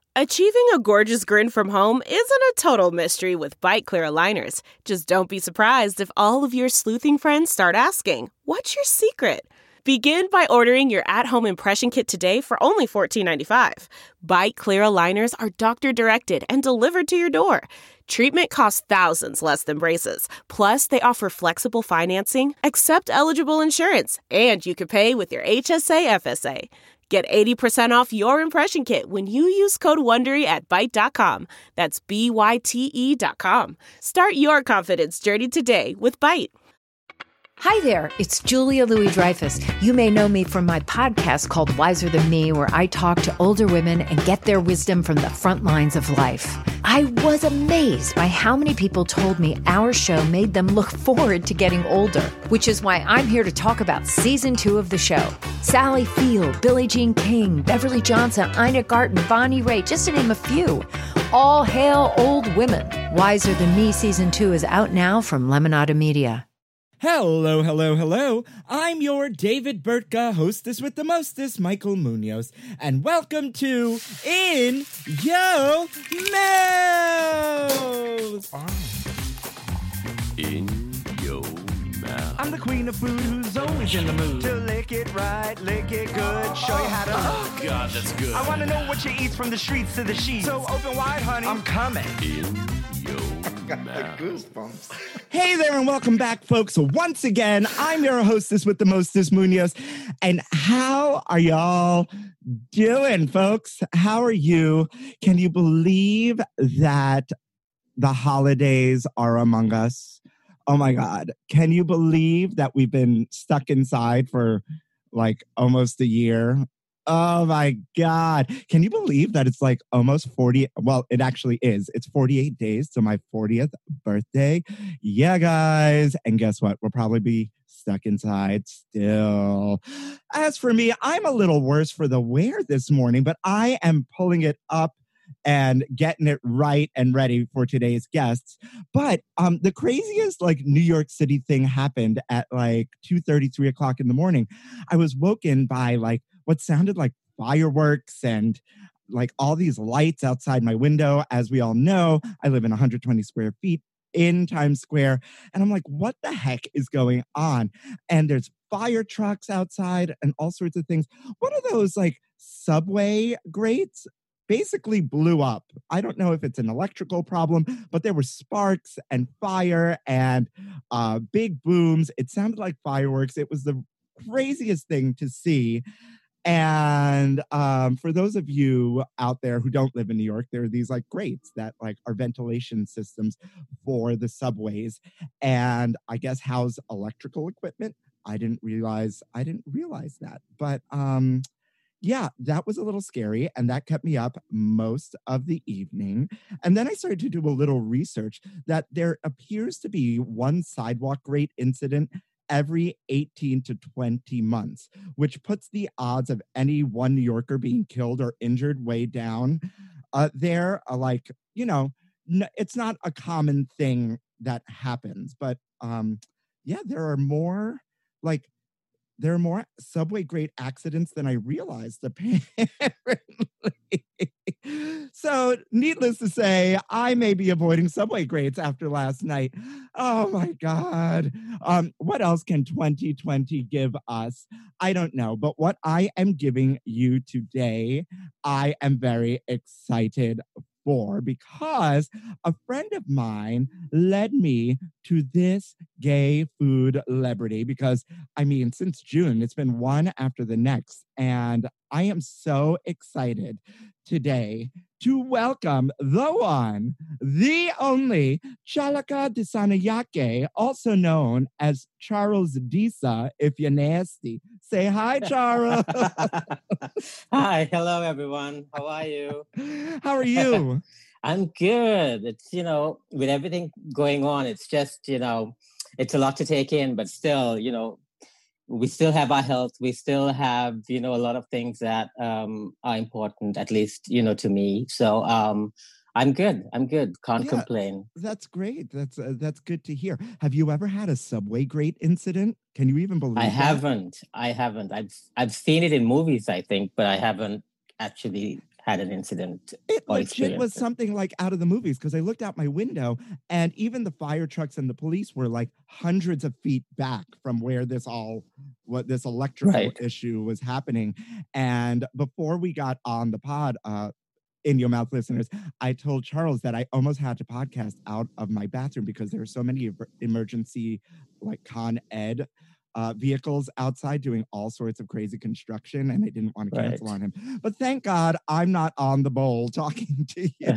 Achieving a gorgeous grin from home isn't a total mystery with Byte Clear aligners. Just don't be surprised if all of your sleuthing friends start asking, "What's your secret?" Begin by ordering your at-home impression kit today for only $14.95. Byte Clear aligners are doctor-directed and delivered to your door. Treatment costs thousands less than braces. Plus, they offer flexible financing, accept eligible insurance, and you can pay with your HSA FSA. Get 80% off your impression kit when you use code WONDERY at Byte.com. That's BYTE.com. Start your confidence journey today with Byte. Hi there, it's Julia Louis-Dreyfus. You may know me from my podcast called Wiser Than Me, where I talk to older women and get their wisdom from the front lines of life. I was amazed by how many people told me our show made them look forward to getting older, which is why I'm here to talk about season 2 of the show. Sally Field, Billie Jean King, Beverly Johnson, Ina Garten, Bonnie Raitt, just to name a few. All hail old women. Wiser Than Me season 2 is out now from Lemonada Media. Hello, hello, hello. I'm your David Burtka, hostess with the mostest, Michael Munoz, and welcome to In Yo Mouth. In Yo Mouth. I'm the queen of food who's always in the mood to lick it right, lick it good, show you how to. Oh, God, that's good. I want to know what you eat from the streets to the sheets. So open wide, honey. I'm coming. In Yo Got the Mouth. goosebumps. Hey there and welcome back, folks. Once again, I'm your hostess with the mostest, Munoz. And how are y'all doing, folks? How are you? Can you believe that the holidays are among us? Oh my God. Can you believe that we've been stuck inside for like almost a year? Oh my God. Can you believe that it's like almost 40? Well, it actually is. It's 48 days to my 40th birthday. Yeah, guys. And guess what? We'll probably be stuck inside still. As for me, I'm a little worse for the wear this morning, but I am pulling it up and getting it right and ready for today's guests. But the craziest like New York City thing happened at like 2:30, 3 o'clock in the morning. I was woken by like what sounded like fireworks and like all these lights outside my window. As we all know, I live in 120 square feet in Times Square. And I'm like, what the heck is going on? And there's fire trucks outside and all sorts of things. One of those like subway grates basically blew up. I don't know if it's an electrical problem, but there were sparks and fire and big booms. It sounded like fireworks. It was the craziest thing to see. And for those of you out there who don't live in New York, there are these like grates that like are ventilation systems for the subways and I guess house electrical equipment. I didn't realize that. But yeah, that was a little scary and that kept me up most of the evening. And then I started to do a little research that there appears to be one sidewalk grate incident every 18 to 20 months, which puts the odds of any one New Yorker being killed or injured way down. There are like, you know, it's not a common thing that happens, but yeah, there are more subway grate accidents than I realized, apparently. So, needless to say, I may be avoiding subway grates after last night. Oh my God. What else can 2020 give us? I don't know. But what I am giving you today, I am very excited for because a friend of mine led me to this gay food celebrity because, I mean, since June, it's been one after the next. And I am so excited today to welcome the one, the only Chalaka Dissanayake, also known as Charles Disa, if you're nasty. Say hi, Charles. Hi, hello everyone. How are you? How are you? I'm good. It's, with everything going on, it's just, it's a lot to take in, but still, we still have our health. We still have, a lot of things that are important, at least, to me. So I'm good. Can't complain. That's great. That's good to hear. Have you ever had a subway grate incident? Can you even believe that? I haven't. I've seen it in movies, I think, but I haven't actually had an incident It or legit was experience it. something like out of the movies because I looked out my window and even the fire trucks and the police were like hundreds of feet back from where this electrical Right. issue was happening. And before we got on the pod, in Your Mouth listeners, I told Charles that I almost had to podcast out of my bathroom because there are so many emergency like Con Ed vehicles outside doing all sorts of crazy construction, and I didn't want to cancel Right. on him. But thank God I'm not on the bowl talking to you.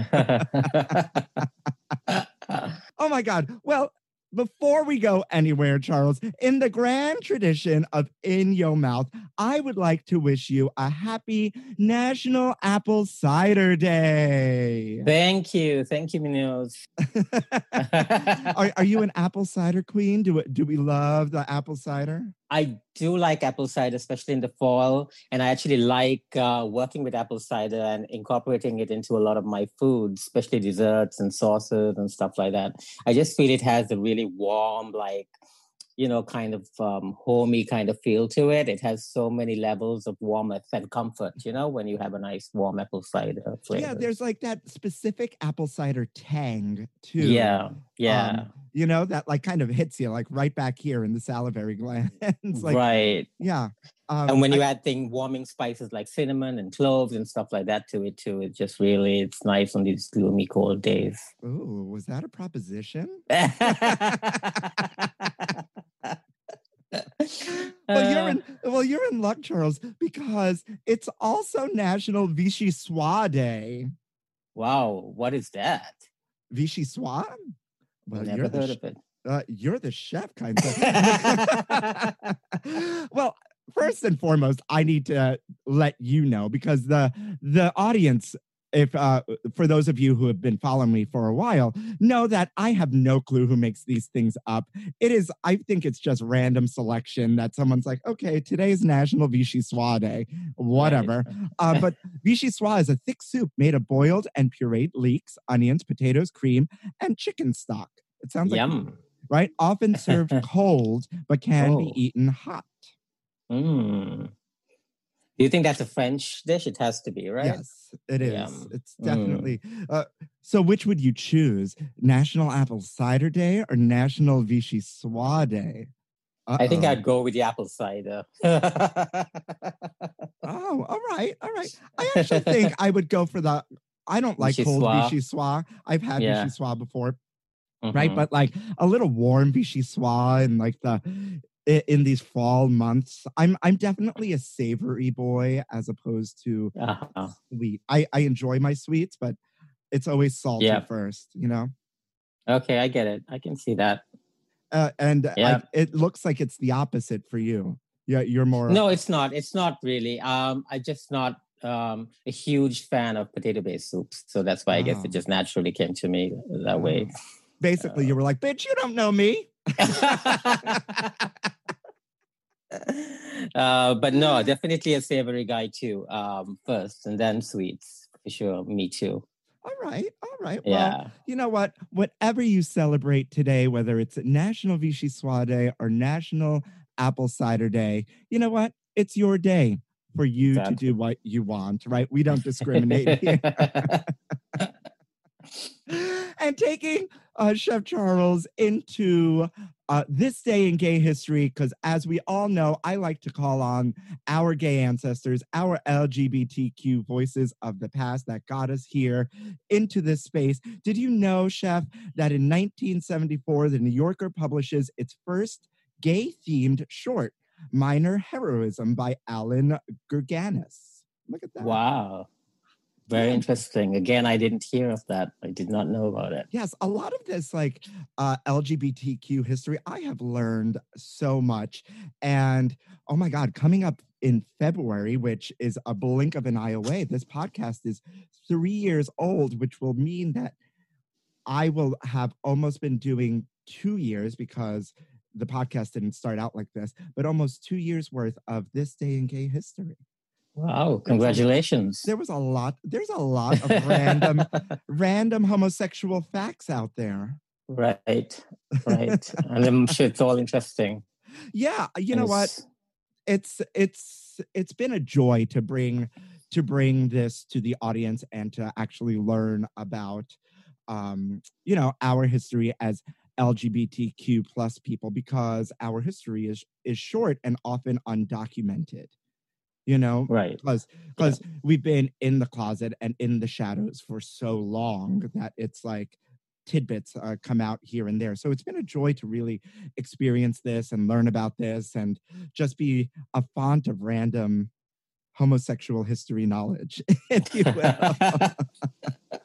Oh my God. Well, before we go anywhere, Charles, in the grand tradition of In Your Mouth, I would like to wish you a happy National Apple Cider Day. Thank you, Munoz. Are you an apple cider queen? Do we love the apple cider? I do like apple cider, especially in the fall. And I actually like working with apple cider and incorporating it into a lot of my foods, especially desserts and sauces and stuff like that. I just feel it has a really warm, like, kind of homey kind of feel to it. It has so many levels of warmth and comfort, when you have a nice warm apple cider flavor. Yeah, there's like that specific apple cider tang too. Yeah. That like kind of hits you like right back here in the salivary glands. Like, right. Yeah. And when you add warming spices like cinnamon and cloves and stuff like that to it too, it's nice on these gloomy, cold days. Oh, was that a proposition? Well, you're in luck, Charles, because it's also National Vichyssoise Day. Wow, what is that? Vichyssoise? Well, Never heard of it. You're the chef, kind of. Well, first and foremost, I need to let you know because the audience, if for those of you who have been following me for a while, know that I have no clue who makes these things up. I think it's just random selection that someone's like, okay, today's National Vichyssoise Day, whatever. Right. But Vichyssoise is a thick soup made of boiled and pureed leeks, onions, potatoes, cream, and chicken stock. It sounds like yum. Right? Often served cold, but can be eaten hot. Mm. Do you think that's a French dish? It has to be, right? Yes, it is. Yum. It's definitely. So which would you choose? National Apple Cider Day or National Vichyssoise Day? I think I'd go with the apple cider. Oh, all right. I actually think I would go for the... I don't like cold Vichyssoise. I've had Vichyssoise before, right? But like a little warm Vichyssoise and like in these fall months, I'm definitely a savory boy as opposed to sweet. I enjoy my sweets, but it's always salty first, Okay, I get it. I can see that. It looks like it's the opposite for you. Yeah, you're more. No, it's not. It's not really. I'm just not a huge fan of potato-based soups, so that's why I guess it just naturally came to me that way. Basically, you were like, "Bitch, you don't know me." But no, definitely a savory guy too. First, and then sweets for sure. Me too. All right. Well, you know what? Whatever you celebrate today, whether it's National Vichyssoise Day or National Apple Cider Day, you know what? It's your day for you to do what you want, right? We don't discriminate here. And taking Chef Charles into this day in gay history, because as we all know, I like to call on our gay ancestors, our LGBTQ voices of the past that got us here into this space. Did you know, Chef, that in 1974, The New Yorker publishes its first gay-themed short, Minor Heroism by Alan Gurganus? Look at that. Wow. Very interesting. Again, I didn't hear of that. I did not know about it. Yes, a lot of this like LGBTQ history, I have learned so much. And oh my God, coming up in February, which is a blink of an eye away, this podcast is 3 years old, which will mean that I will have almost been doing 2 years because the podcast didn't start out like this, but almost 2 years worth of this day in gay history. Wow, congratulations. There's a lot of random homosexual facts out there. Right. And I'm sure it's all interesting. Yeah, you know what? It's been a joy to bring to bring this to the audience and to actually learn about, our history as LGBTQ plus people, because our history is short and often undocumented. Right. Because we've been in the closet and in the shadows for so long that it's like tidbits come out here and there. So it's been a joy to really experience this and learn about this and just be a font of random homosexual history knowledge, if you will.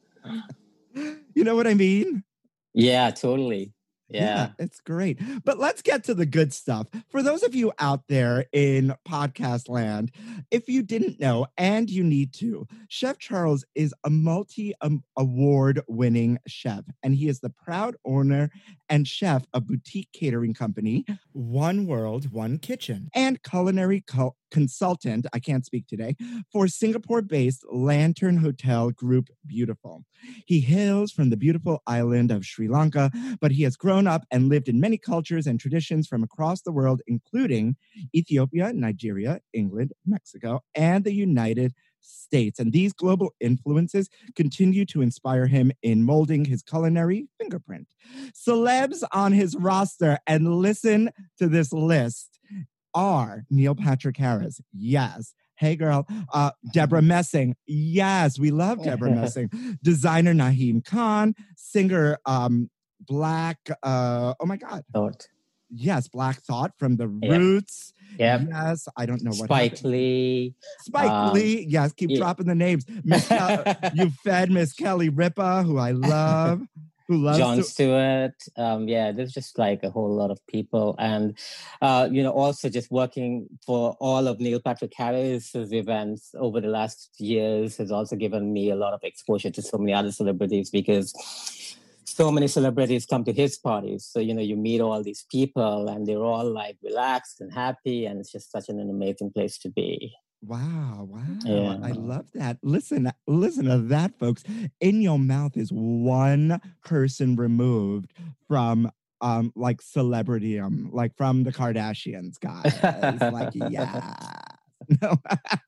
You know what I mean? Yeah, totally. Yeah. It's great. But let's get to the good stuff. For those of you out there in podcast land, if you didn't know, and you need to, Chef Charles is a multi-award winning chef, and he is the proud owner and chef of boutique catering company, One World, One Kitchen, and culinary consultant, I can't speak today, for Singapore-based Lantern Hotel Group Beautiful. He hails from the beautiful island of Sri Lanka, but he has grown up and lived in many cultures and traditions from across the world, including Ethiopia, Nigeria, England, Mexico, and the United States. And these global influences continue to inspire him in molding his culinary fingerprint. Celebs on his roster, and listen to this list, are Neil Patrick Harris. Yes. Hey, girl. Deborah Messing. Yes, we love Deborah Messing. Designer Naheem Khan. Singer Black, oh my God. Thought. Yes, Black Thought from The Roots. Yep. Yes, I don't know what Spike Lee. Spike Lee. Yes, keep dropping the names. You fed Miss Kelly Ripa, who I love. Who loves Jon Stewart. There's just like a whole lot of people. And, also just working for all of Neil Patrick Harris's events over the last years has also given me a lot of exposure to so many other celebrities, because so many celebrities come to his parties. So, you meet all these people and they're all like relaxed and happy. And it's just such an amazing place to be. Wow. Yeah. I love that. Listen to that, folks. In Your Mouth is one person removed from like celebrityum, like from the Kardashians, guys. Like, yeah. No.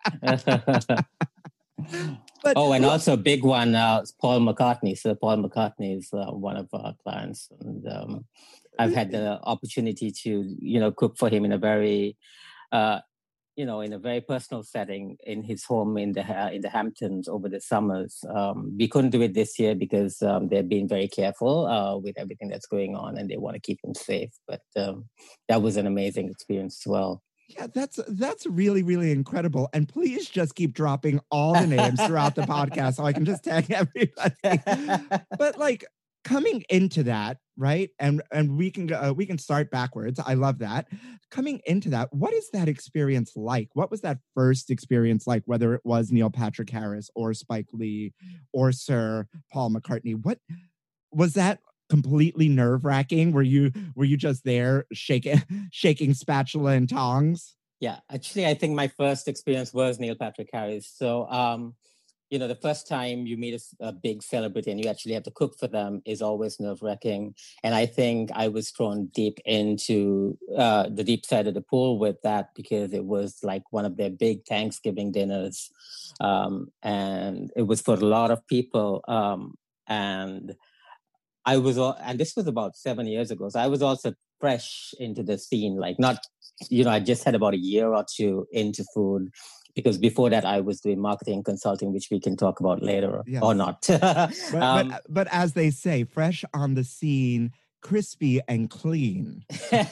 But, and also a big one, Paul McCartney. So Paul McCartney is one of our clients, and I've had the opportunity to, cook for him in a very, in a very personal setting in his home in the Hamptons over the summers. We couldn't do it this year because they're being very careful with everything that's going on, and they want to keep him safe. But that was an amazing experience as well. Yeah, that's really, really incredible. And please just keep dropping all the names throughout the podcast so I can just tag everybody. But like coming into that, right? And we can start backwards. I love that. Coming into that, what is that experience like? What was that first experience like, whether it was Neil Patrick Harris or Spike Lee or Sir Paul McCartney? What was that? Completely nerve-wracking? Were you just there shaking spatula and tongs? Yeah, actually, I think my first experience was Neil Patrick Harris. So, the first time you meet a big celebrity and you actually have to cook for them is always nerve-wracking. And I think I was thrown deep into the deep side of the pool with that, because it was like one of their big Thanksgiving dinners. And it was for a lot of people. And this was about 7 years ago. So I was also fresh into the scene, like not, I just had about a year or two into food, because before that I was doing marketing consulting, which we can talk about later. Yes. Or not. but as they say, fresh on the scene, crispy and clean.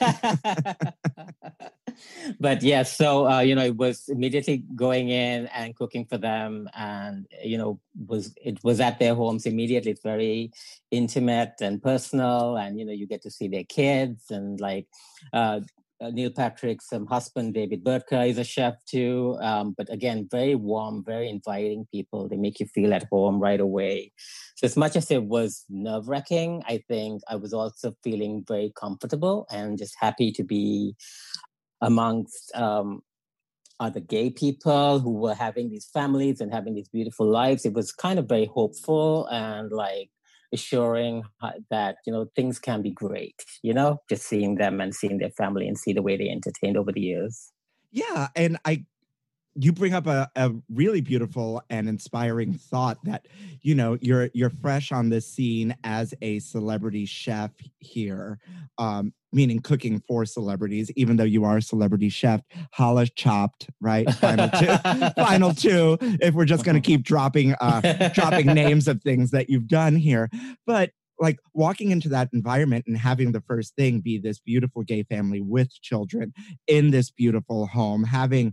But yeah, so, it was immediately going in and cooking for them, and, it was at their homes immediately. It's very intimate and personal, and, you get to see their kids, and like, Neil Patrick's husband, David Burtka, is a chef too. But again, very warm, very inviting people. They make you feel at home right away. So as much as it was nerve-wracking, I think I was also feeling very comfortable and just happy to be amongst other gay people who were having these families and having these beautiful lives. It was kind of very hopeful and like assuring that, things can be great, just seeing them and seeing their family and see the way they entertained over the years. Yeah. And you bring up a really beautiful and inspiring thought that, you know, you're fresh on this scene as a celebrity chef here, meaning cooking for celebrities, even though you are a celebrity chef. Holla chopped, right? Final two, final two. If we're just going to keep dropping names of things that you've done here, but like walking into that environment and having the first thing be this beautiful gay family with children in this beautiful home, having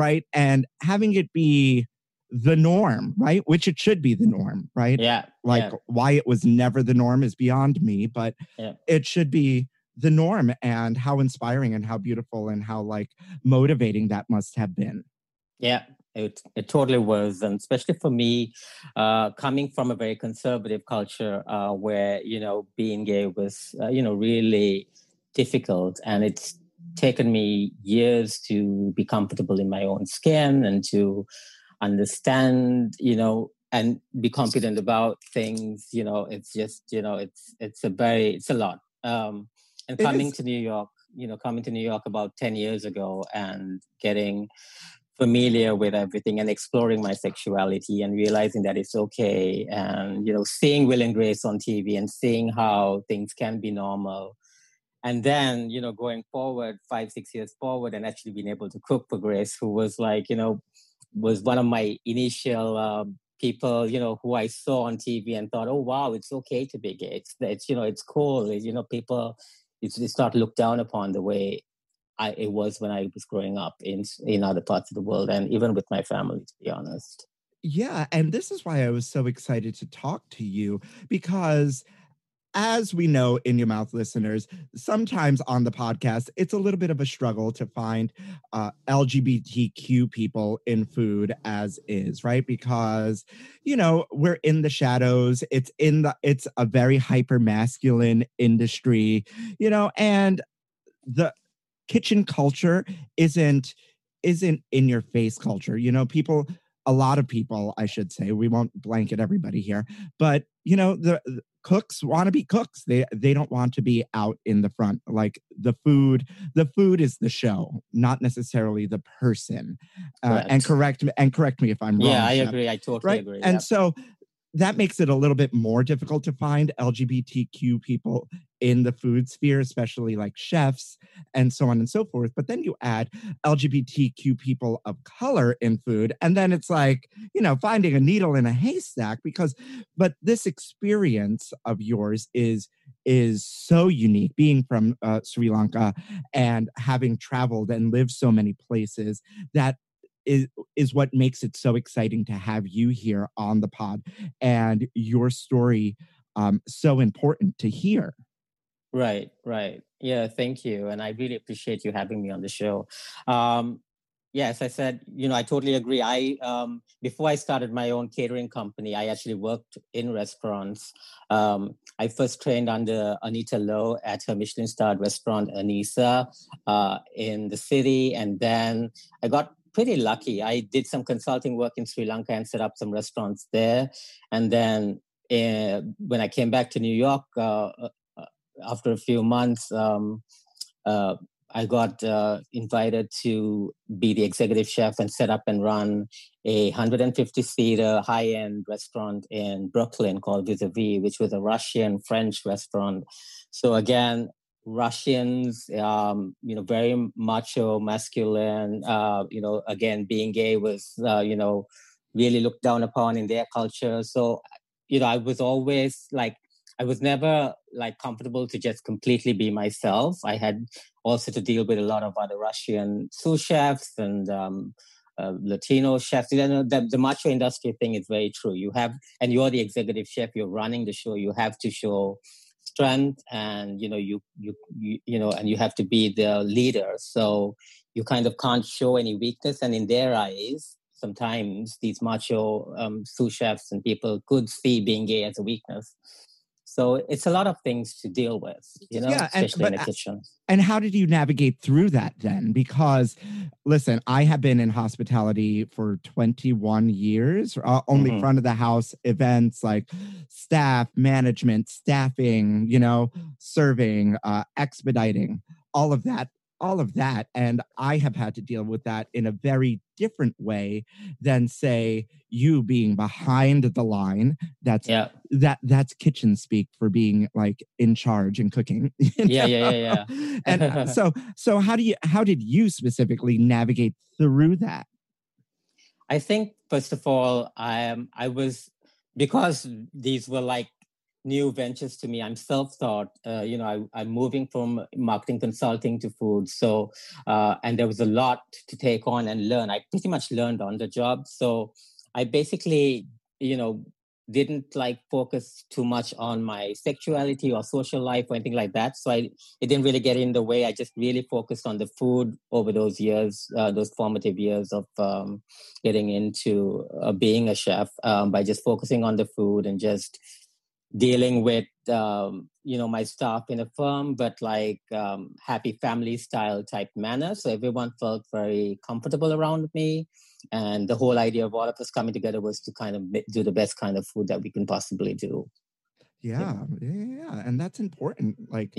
it be the norm, right? Which it should be the norm, right? Yeah. Like why it was never the norm is beyond me, but it should be the norm, and how inspiring and how beautiful and how like motivating that must have been. Yeah. It totally was, and especially for me, coming from a very conservative culture where, you know, being gay was, you know, really difficult, and it's taken me years to be comfortable in my own skin and to understand, you know, and be confident about things. You know, it's just, you know, it's a lot. And coming to New York about 10 years ago and getting familiar with everything and exploring my sexuality and realizing that it's okay, and, you know, seeing Will and Grace on TV and seeing how things can be normal. And then, you know, going forward 5-6 years forward and actually being able to cook for Grace, who was like, you know, was one of my initial people, you know, who I saw on TV and thought, oh, wow, it's okay to be gay. It's you know, it's cool. You know, people, it's not looked down upon the way it was when I was growing up in other parts of the world, and even with my family, to be honest. Yeah, and this is why I was so excited to talk to you, because as we know, In Your Mouth listeners, sometimes on the podcast, it's a little bit of a struggle to find LGBTQ people in food as is, right? Because, you know, we're in the shadows. It's a very hyper masculine industry, you know, and the kitchen culture isn't in your face culture. You know, a lot of people, I should say, we won't blanket everybody here, but, you know, the cooks want to be cooks. They don't want to be out in the front. Like the food is the show, not necessarily the person. And correct me if I'm wrong. Yeah, I agree. I totally agree. And so that makes it a little bit more difficult to find LGBTQ people in the food sphere, especially like chefs and so on and so forth. But then you add LGBTQ people of color in food, and then it's like, you know, finding a needle in a haystack, but this experience of yours is so unique, being from Sri Lanka and having traveled and lived so many places, that is what makes it so exciting to have you here on the pod, and your story so important to hear. Right. Yeah, thank you. And I really appreciate you having me on the show. Yes, I said, you know, I totally agree. Before I started my own catering company, I actually worked in restaurants. I first trained under Anita Lowe at her Michelin-starred restaurant, Anisa, in the city. And then I got pretty lucky. I did some consulting work in Sri Lanka and set up some restaurants there. And then when I came back to New York, after a few months, I got invited to be the executive chef and set up and run a 150-seater high-end restaurant in Brooklyn called Vis-a-Vis, which was a Russian-French restaurant. So again, Russians, you know, very macho, masculine, you know, again, being gay was, you know, really looked down upon in their culture. So, you know, I was never like comfortable to just completely be myself. I had also to deal with a lot of other Russian sous chefs and Latino chefs. You know, the macho industry thing is very true. And you're the executive chef, you're running the show, you have to show strength, and, you know, you know, and you have to be the leader. So you kind of can't show any weakness. And in their eyes, sometimes these macho sous chefs and people could see being gay as a weakness. So it's a lot of things to deal with, you know, especially in the kitchen. And how did you navigate through that then? Because, listen, I have been in hospitality for 21 years, only front of the house events, like staff, management, staffing, you know, serving, expediting, all of that. all of that. And I have had to deal with that in a very different way than, say, you being behind the line. That's kitchen speak for being like in charge and cooking. Yeah. And so how did you specifically navigate through that? I think, first of all, I was, because these were like new ventures to me. I'm self-taught. I'm moving from marketing consulting to food. So, and there was a lot to take on and learn. I pretty much learned on the job. So I basically, didn't like focus too much on my sexuality or social life or anything like that. So it didn't really get in the way. I just really focused on the food over those years, those formative years of getting into being a chef, by just focusing on the food and just dealing with, my staff in a firm, but like happy family style type manner. So everyone felt very comfortable around me. And the whole idea of all of us coming together was to kind of do the best kind of food that we can possibly do. Yeah. And that's important. Like,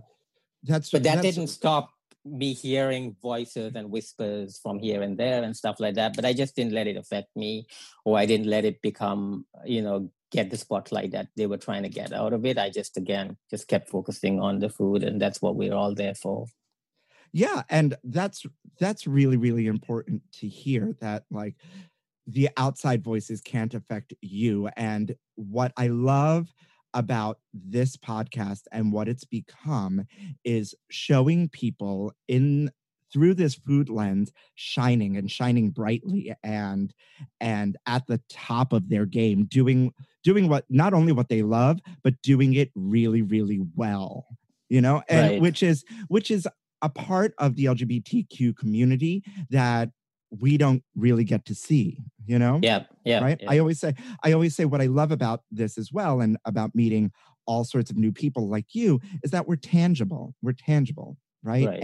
but that didn't stop me hearing voices and whispers from here and there and stuff like that. But I just didn't let it affect me, or I didn't let it become, get the spotlight that they were trying to get out of it. I just kept focusing on the food, and that's what we're all there for. Yeah, and that's really, really important to hear, that like the outside voices can't affect you. And what I love about this podcast and what it's become is showing people through this food lens shining brightly and at the top of their game, doing what, not only what they love, but doing it really, really well, and right. which is a part of the LGBTQ community that we don't really get to see, Yeah. Right. Yeah. I always say what I love about this as well, and about meeting all sorts of new people like you, is that we're tangible, right?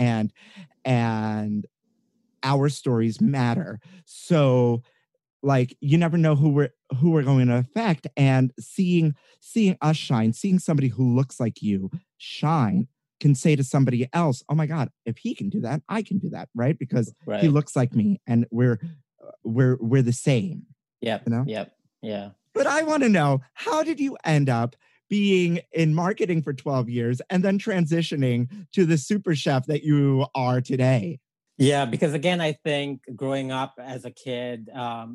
And our stories matter. So like, you never know who we're going to affect, and seeing us shine, seeing somebody who looks like you shine, can say to somebody else, oh my God, if he can do that, I can do that, right? Because he looks like me, and we're the same. Yeah. Yep. Yeah. But I want to know, how did you end up being in marketing for 12 years and then transitioning to the super chef that you are today? Yeah, because again, I think growing up as a kid,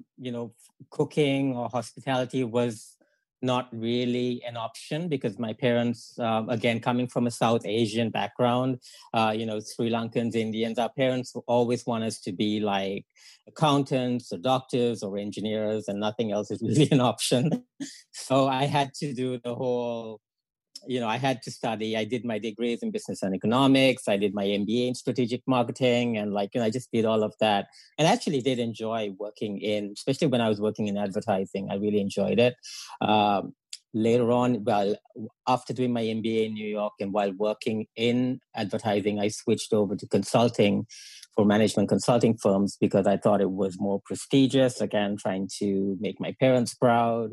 cooking or hospitality was not really an option, because my parents, again, coming from a South Asian background, Sri Lankans, Indians, our parents always want us to be like accountants or doctors or engineers, and nothing else is really an option. So I had to do the whole, I had to study. I did my degrees in business and economics. I did my MBA in strategic marketing. And I just did all of that. And I actually did enjoy working especially when I was working in advertising. I really enjoyed it. Later on, after doing my MBA in New York and while working in advertising, I switched over to consulting for management consulting firms, because I thought it was more prestigious, again, trying to make my parents proud.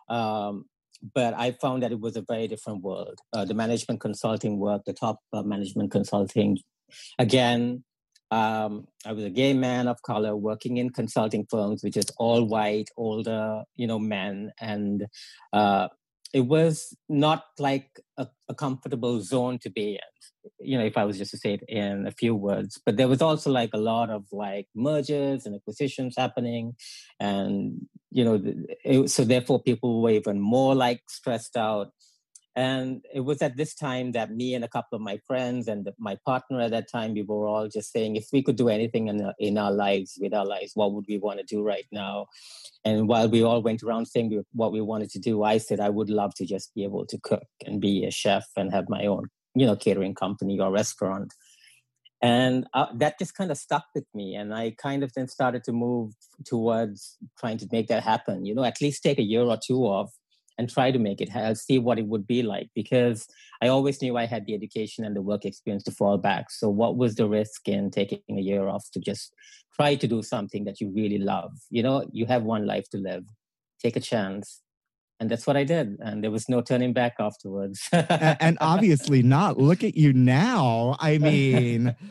But I found that it was a very different world. The management consulting work, the top management consulting, again, I was a gay man of color working in consulting firms, which is all white, older, men. And it was not like a comfortable zone to be in, if I was just to say it in a few words. But there was also like a lot of like mergers and acquisitions happening. And, so therefore people were even more like stressed out. And it was at this time that me and a couple of my friends and my partner at that time, we were all just saying, if we could do anything in our lives, with our lives, what would we want to do right now? And while we all went around saying what we wanted to do, I said, I would love to just be able to cook and be a chef and have my own, catering company or restaurant. And that just kind of stuck with me. And I kind of then started to move towards trying to make that happen, at least take a year or two off and try to make it, see what it would be like, because I always knew I had the education and the work experience to fall back. So what was the risk in taking a year off to just try to do something that you really love? You have one life to live. Take a chance. And that's what I did. And there was no turning back afterwards. And obviously not. Look at you now. I mean,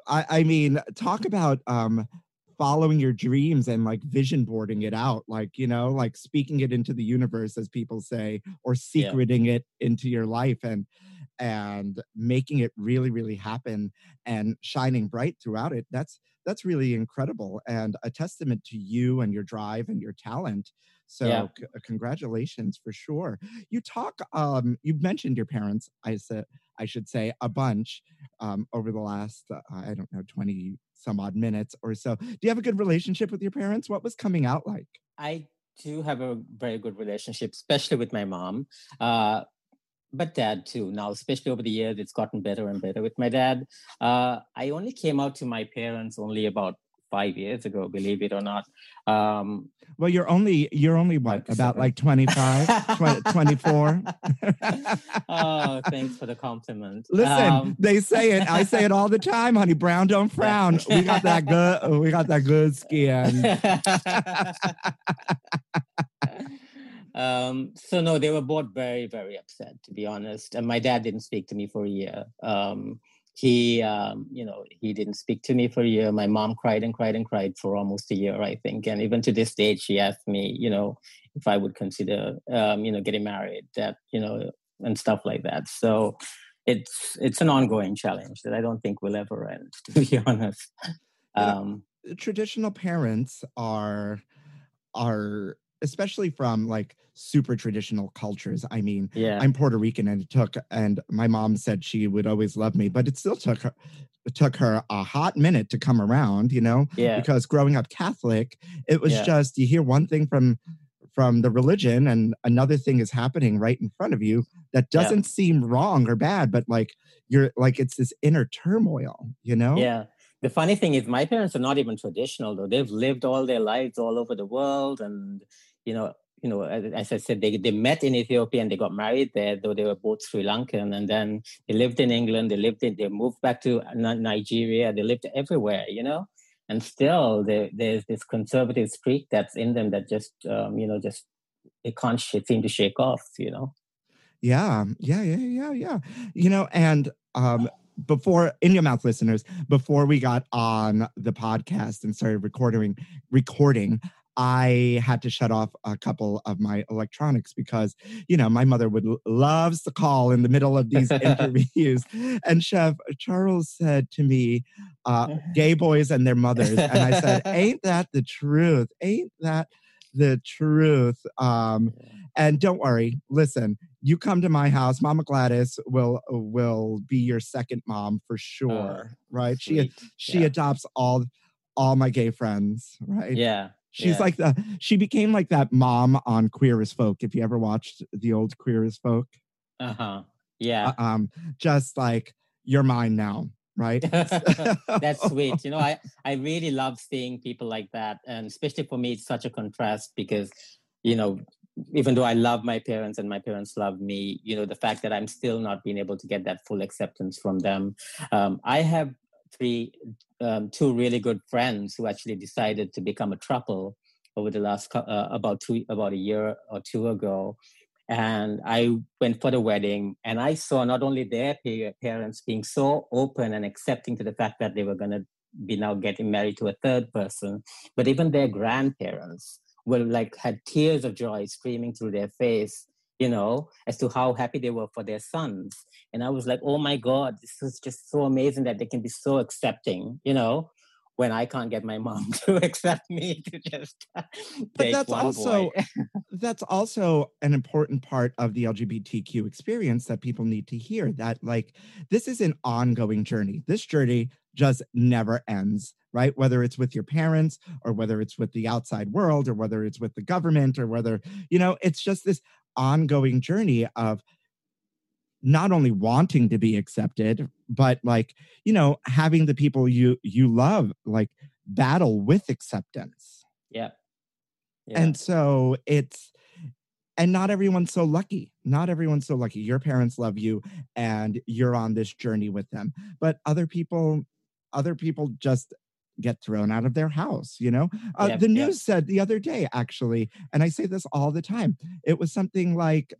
I mean, talk about following your dreams and like vision boarding it out, like, you know, like speaking it into the universe, as people say, or secreting it into your life and making it really, really happen and shining bright throughout it. That's really incredible and a testament to you and your drive and your talent. So congratulations for sure. You mentioned your parents, I should say, a bunch over the last, I don't know, 20 some odd minutes or so. Do you have a good relationship with your parents? What was coming out like? I do have a very good relationship, especially with my mom. But dad too. Now, especially over the years, it's gotten better and better with my dad. I only came out to my parents only about 5 years ago, believe it or not. Well, you're only what, about like 25, 24? Oh, thanks for the compliment. Listen, they say it. I say it all the time, honey. Brown don't frown. We got that good skin. So no, they were both very, very upset, to be honest. And my dad didn't speak to me for a year. He didn't speak to me for a year. My mom cried and cried and cried for almost a year, I think. And even to this day, she asked me, if I would consider, getting married, and stuff like that. So it's an ongoing challenge that I don't think will ever end, to be honest. Traditional parents are especially from like super traditional cultures. I mean, I'm Puerto Rican, and my mom said she would always love me, but it still took her a hot minute to come around, because growing up Catholic, it was just, you hear one thing from the religion and another thing is happening right in front of you that doesn't seem wrong or bad, but like you're like, it's this inner turmoil, Yeah. The funny thing is my parents are not even traditional, though. They've lived all their lives all over the world. And, as I said, they met in Ethiopia and they got married there, though they were both Sri Lankan. And then they lived in England. They moved back to Nigeria. They lived everywhere, and still there's this conservative streak that's in them that just they can't seem to shake off, Yeah. And before, In Your Mouth listeners, before we got on the podcast and started recording, I had to shut off a couple of my electronics because, my mother loves to call in the middle of these interviews. And Chef Charles said to me, gay boys and their mothers. And I said, ain't that the truth? Ain't that the truth? And don't worry, listen, you come to my house, Mama Gladys will be your second mom for sure, right? Sweet. She adopts all my gay friends, right? Yeah. She's like she became like that mom on Queer as Folk. If you ever watched the old Queer as Folk. Yeah. Just like, you're mine now, right? That's sweet. I really love seeing people like that. And especially for me, it's such a contrast because, even though I love my parents and my parents love me, the fact that I'm still not being able to get that full acceptance from them. I have two really good friends who actually decided to become a throuple over the last about a year or two ago. And I went for the wedding and I saw not only their parents being so open and accepting to the fact that they were going to be now getting married to a third person, but even their grandparents had tears of joy streaming through their face, as to how happy they were for their sons. And I was like, oh my God, this is just so amazing that they can be so accepting, when I can't get my mom to accept me to just take one boy. That's also an important part of the LGBTQ experience that people need to hear, that like, this is an ongoing journey. This journey just never ends, right? Whether it's with your parents or whether it's with the outside world or whether it's with the government or whether, it's just this ongoing journey of not only wanting to be accepted, but like, having the people you love, like, battle with acceptance. Yeah. And so and not everyone's so lucky. Not everyone's so lucky. Your parents love you and you're on this journey with them. But other people just get thrown out of their house, The news said the other day, actually, and I say this all the time, it was something like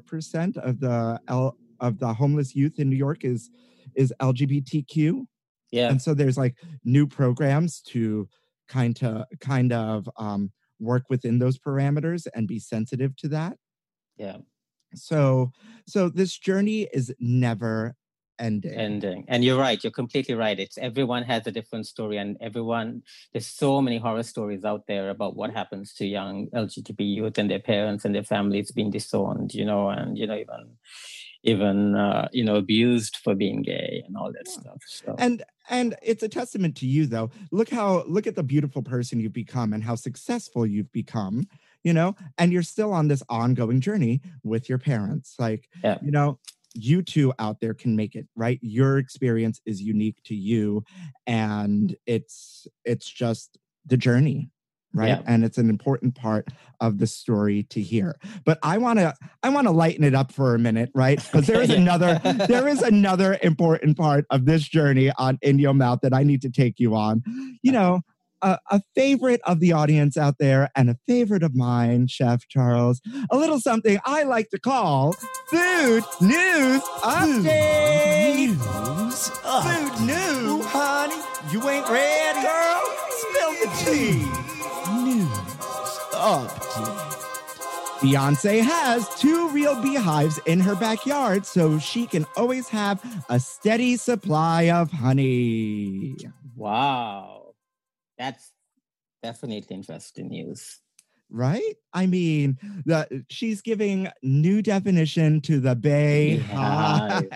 34% of the homeless youth in New York is LGBTQ. Yeah. And so there's like new programs to kind of work within those parameters and be sensitive to that. Yeah. So this journey is never ending. And you're right. You're completely right. It's everyone has a different story, and there's so many horror stories out there about what happens to young LGBT youth and their parents and their families being disowned, and even abused for being gay and all that stuff. So. And it's a testament to you, though. Look at the beautiful person you've become and how successful you've become, and you're still on this ongoing journey with your parents. Like, you two out there can make it, right? Your experience is unique to you, and it's just the journey, right? Yeah. And it's an important part of the story to hear. But I want to lighten it up for a minute, right? Because there is another important part of this journey on In Your Mouth that I need to take you on. A favorite of the audience out there and a favorite of mine, Chef Charles, a little something I like to call Food News Update. Food news, honey. You ain't ready, girl. Spill the tea. News Update. Beyonce has 2 real beehives in her backyard so she can always have a steady supply of honey. Wow. That's definitely interesting news. Right? I mean, she's giving new definition to the Beehive.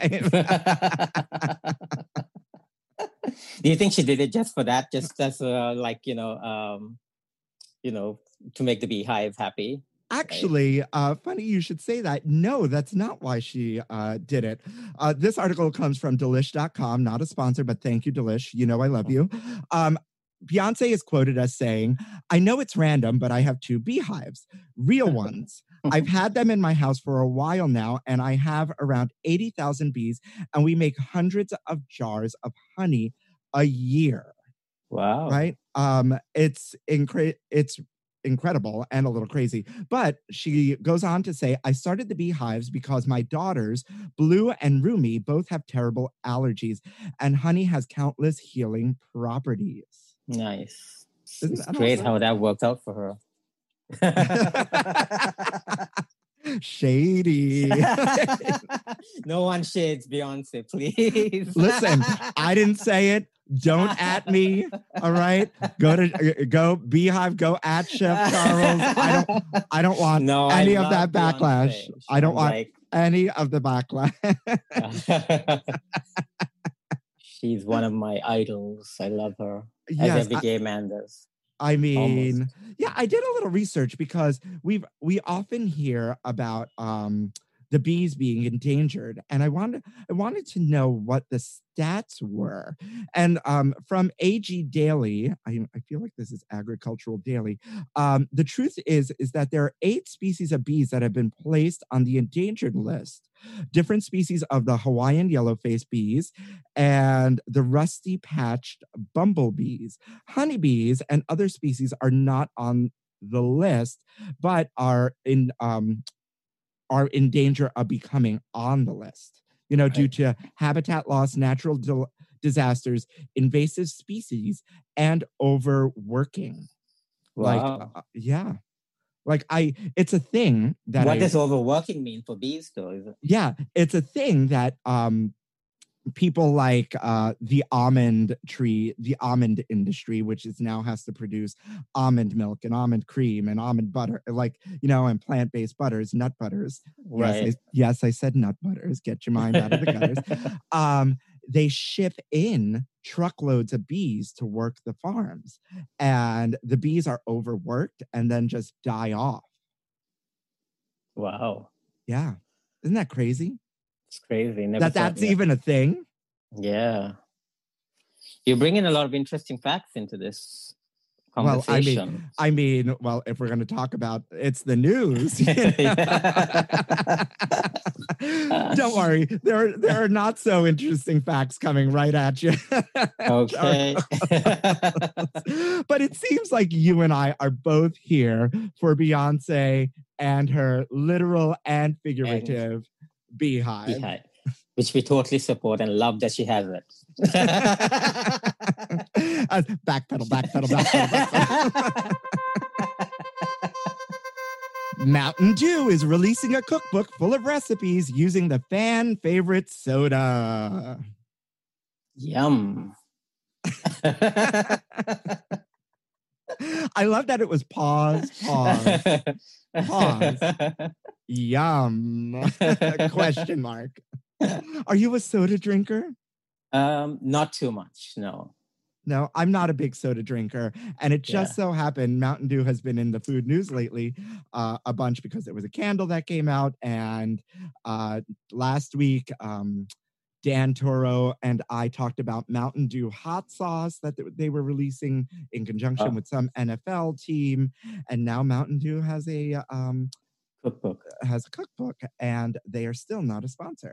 Do you think she did it just for that? Just as to make the Beehive happy? Actually, funny you should say that. No, that's not why she did it. This article comes from Delish.com, not a sponsor, but thank you, Delish. You know I love you. Beyonce is quoted as saying, "I know it's random, but I have 2 beehives, real ones. I've had them in my house for a while now, and I have around 80,000 bees, and we make hundreds of jars of honey a year." Wow. Right? It's incredible and a little crazy. But she goes on to say, "I started the beehives because my daughters, Blue and Rumi, both have terrible allergies, and honey has countless healing properties." Nice. Isn't It's that great awesome? how that worked out for her. Shady. No one shades Beyonce, please. Listen, I didn't say it. Don't at me. All right. Go Beehive, go at Chef Charles. I don't want any of that backlash. I don't want any of the backlash. She's one of my idols. I love her. Yes, as every gay man does. I mean, Almost. Yeah, I did a little research because we often hear about the bees being endangered, and I wanted to know what the stats were. And from AG Daily, I feel like this is Agricultural Daily. The truth is that there are 8 species of bees that have been placed on the endangered list. Different species of the Hawaiian yellow-faced bees and the rusty-patched bumblebees. Honeybees and other species are not on the list, but are in danger of becoming on the list, due to habitat loss, natural disasters, invasive species, and overworking. Wow. It's a thing that what does overworking mean for bees, though? Is it? Yeah, it's a thing that people like the almond industry, which now has to produce almond milk and almond cream and almond butter, and plant-based butters, nut butters. Right. Yes, I said nut butters. Get your mind out of the gutters. They ship in truckloads of bees to work the farms, and the bees are overworked and then just die off. Wow. Yeah. Isn't that crazy? It's crazy. That's even a thing? Yeah. You're bringing a lot of interesting facts into this conversation. Well, if we're going to talk about it's the news. Don't worry. There are not so interesting facts coming right at you. Okay. But it seems like you and I are both here for Beyonce and her literal and figurative beehive. Which we totally support and love that she has it. Backpedal, backpedal, backpedal. Mountain Dew is releasing a cookbook full of recipes using the fan favorite soda. Yum. I love that it was pause. Yum. Question mark. Are you a soda drinker? Not too much, no. No, I'm not a big soda drinker. And it just so happened Mountain Dew has been in the food news lately a bunch because there was a candle that came out. And last week, Dan Toro and I talked about Mountain Dew hot sauce that they were releasing in conjunction with some NFL team. And now Mountain Dew has a cookbook, and they are still not a sponsor.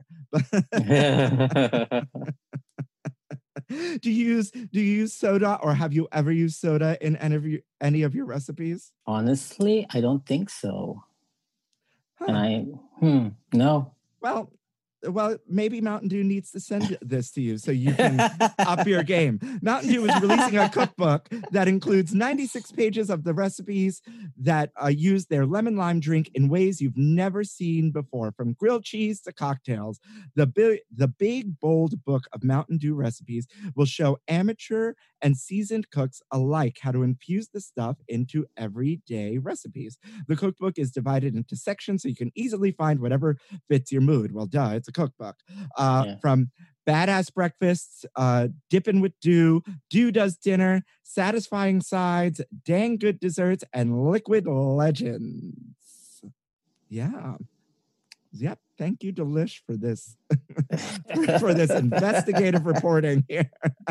Do you use soda, or have you ever used soda in any of your recipes? Honestly, I don't think so. Huh. And no. Well, maybe Mountain Dew needs to send this to you so you can up your game. Mountain Dew is releasing a cookbook that includes 96 pages of the recipes that use their lemon lime drink in ways you've never seen before, from grilled cheese to cocktails. The big, bold book of Mountain Dew recipes will show amateur and seasoned cooks alike how to infuse the stuff into everyday recipes. The cookbook is divided into sections so you can easily find whatever fits your mood. Well, duh, it's a cookbook. From badass breakfasts, dipping with Dew, Dew does dinner, satisfying sides, dang good desserts, and liquid legends. Yeah. Yep. Thank you, Delish, for this for this investigative reporting here.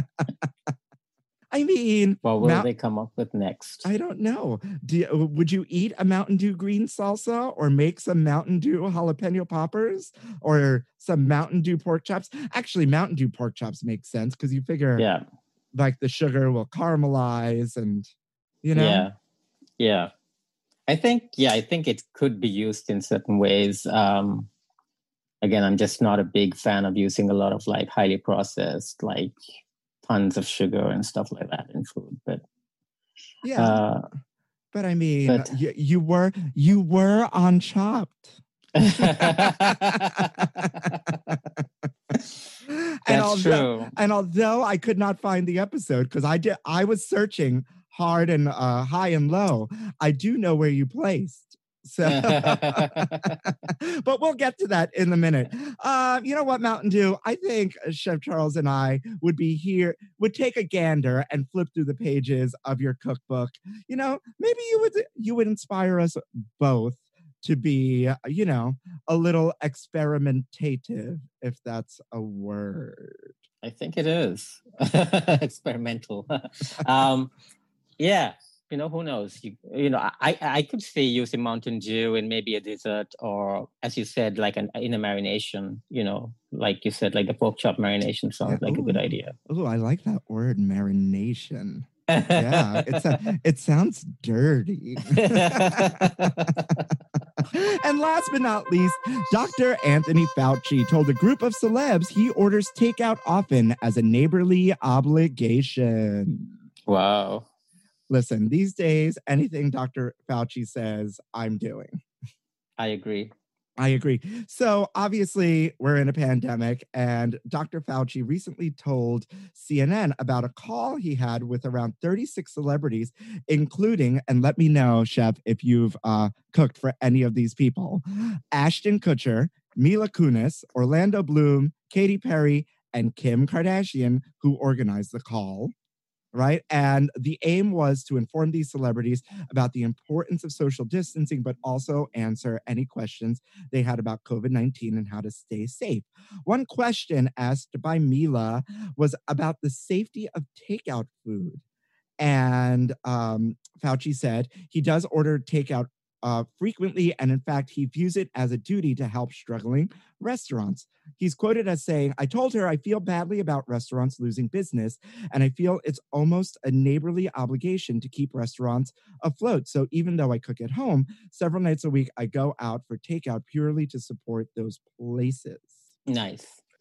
I mean, what will they come up with next? I don't know. Would you eat a Mountain Dew green salsa, or make some Mountain Dew jalapeno poppers, or some Mountain Dew pork chops? Actually, Mountain Dew pork chops make sense because you figure like the sugar will caramelize and, you know? Yeah. I think it could be used in certain ways. Again, I'm just not a big fan of using a lot of like highly processed, like tons of sugar and stuff like that in food, but but I mean, you were on Chopped. That's true. And although I could not find the episode because I was searching hard and high and low, I do know where you placed. So, but we'll get to that in a minute. You know what, Mountain Dew? I think Chef Charles and I would take a gander and flip through the pages of your cookbook. You know, maybe you would inspire us both to be, you know, a little experimentative, if that's a word. I think it is. Experimental. Yeah. You know, who knows? You know, I could see using Mountain Dew in maybe a dessert, or as you said, like in a marination. You know, like you said, like the pork chop marination sounds like a good idea. Oh, I like that word, marination. Yeah, it sounds dirty. And last but not least, Dr. Anthony Fauci told a group of celebs he orders takeout often as a neighborly obligation. Wow. Listen, these days, anything Dr. Fauci says, I'm doing. I agree. So obviously, we're in a pandemic, and Dr. Fauci recently told CNN about a call he had with around 36 celebrities, including, and let me know, Chef, if you've cooked for any of these people, Ashton Kutcher, Mila Kunis, Orlando Bloom, Katy Perry, and Kim Kardashian, who organized the call. Right. And the aim was to inform these celebrities about the importance of social distancing, but also answer any questions they had about COVID-19 and how to stay safe. One question asked by Mila was about the safety of takeout food. And Fauci said he does order takeout frequently, and in fact, he views it as a duty to help struggling restaurants. He's quoted as saying, "I told her I feel badly about restaurants losing business, and I feel it's almost a neighborly obligation to keep restaurants afloat. So even though I cook at home, several nights a week, I go out for takeout purely to support those places." Nice.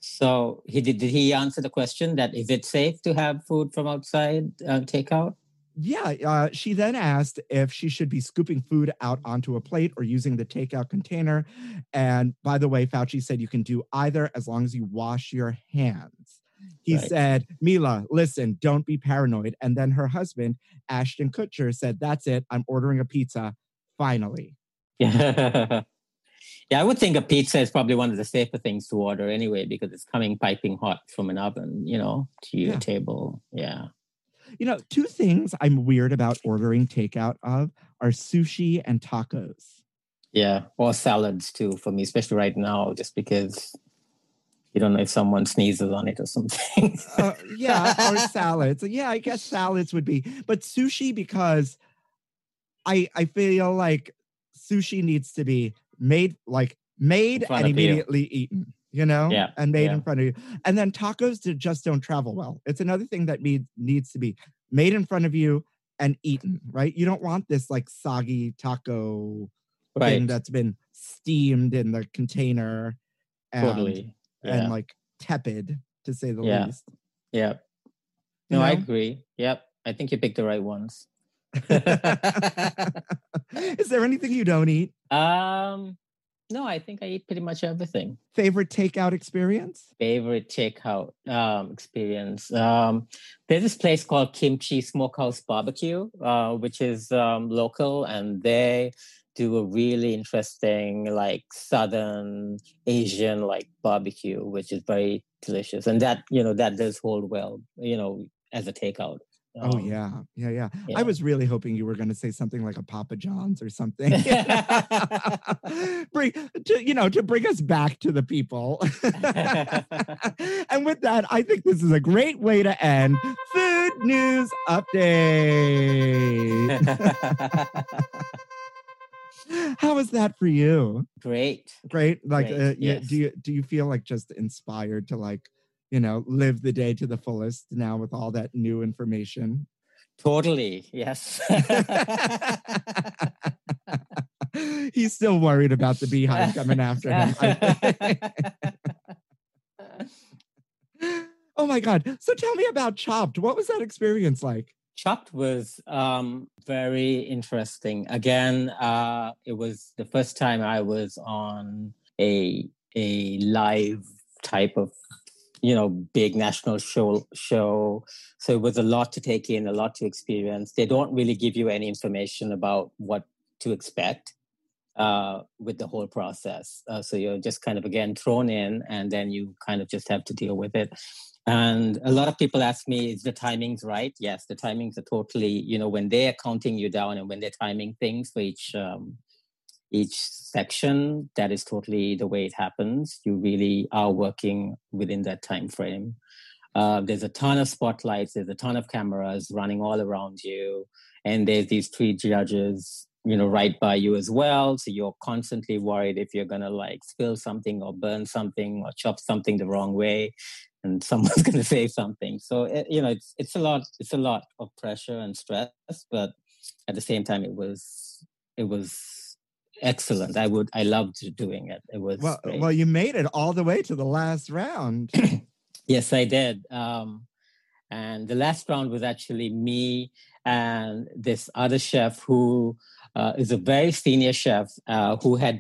So did he answer the question that is it safe to have food from outside takeout? Yeah, she then asked if she should be scooping food out onto a plate or using the takeout container. And by the way, Fauci said you can do either as long as you wash your hands. He Right. said, Mila, listen, don't be paranoid. And then her husband, Ashton Kutcher, said, that's it. I'm ordering a pizza. Finally. Yeah. Yeah, I would think a pizza is probably one of the safer things to order anyway, because it's coming piping hot from an oven, to your table. Yeah. Two things I'm weird about ordering takeout of are sushi and tacos. Yeah, or salads too for me, especially right now, just because you don't know if someone sneezes on it or something. Or salads. Yeah, I guess salads would be. But sushi, because I feel like sushi needs to be made and immediately eaten, Yeah, and made in front of you. And then tacos just don't travel well. It's another thing that needs to be made in front of you and eaten, right? You don't want this like soggy taco thing that's been steamed in the container and like tepid, to say the least. Yeah. No, I agree. Yep. I think you picked the right ones. Is there anything you don't eat? No, I think I eat pretty much everything. Favorite takeout experience? Favorite takeout experience. There's this place called Kimchi Smokehouse Barbecue, which is local, and they do a really interesting, like Southern Asian like barbecue, which is very delicious, and that that does hold well, as a takeout. Oh yeah. I was really hoping you were going to say something like a Papa John's or something. To bring us back to the people. And with that, I think this is a great way to end Food News Update. How was that for you? Great. Like, yes. do you feel like just inspired to like, live the day to the fullest now with all that new information? Totally, yes. He's still worried about the beehive coming after him. Oh my God. So tell me about Chopped. What was that experience like? Chopped was very interesting. Again, it was the first time I was on a live type of big national show. So it was a lot to take in, a lot to experience. They don't really give you any information about what to expect with the whole process. So you're just kind of, again, thrown in, and then you kind of just have to deal with it. And a lot of people ask me, is the timings right? Yes, the timings are totally, when they're counting you down and when they're timing things for each section, that is totally the way it happens. You really are working within that time frame. There's a ton of spotlights, there's a ton of cameras running all around you, and there's these 3 judges, right by you as well. So you're constantly worried if you're gonna like spill something or burn something or chop something the wrong way, and someone's gonna say something. So it's a lot of pressure and stress, but at the same time, it was excellent. I loved doing it. It was great. Well, you made it all the way to the last round. Yes, I did. And the last round was actually me and this other chef who is a very senior chef who had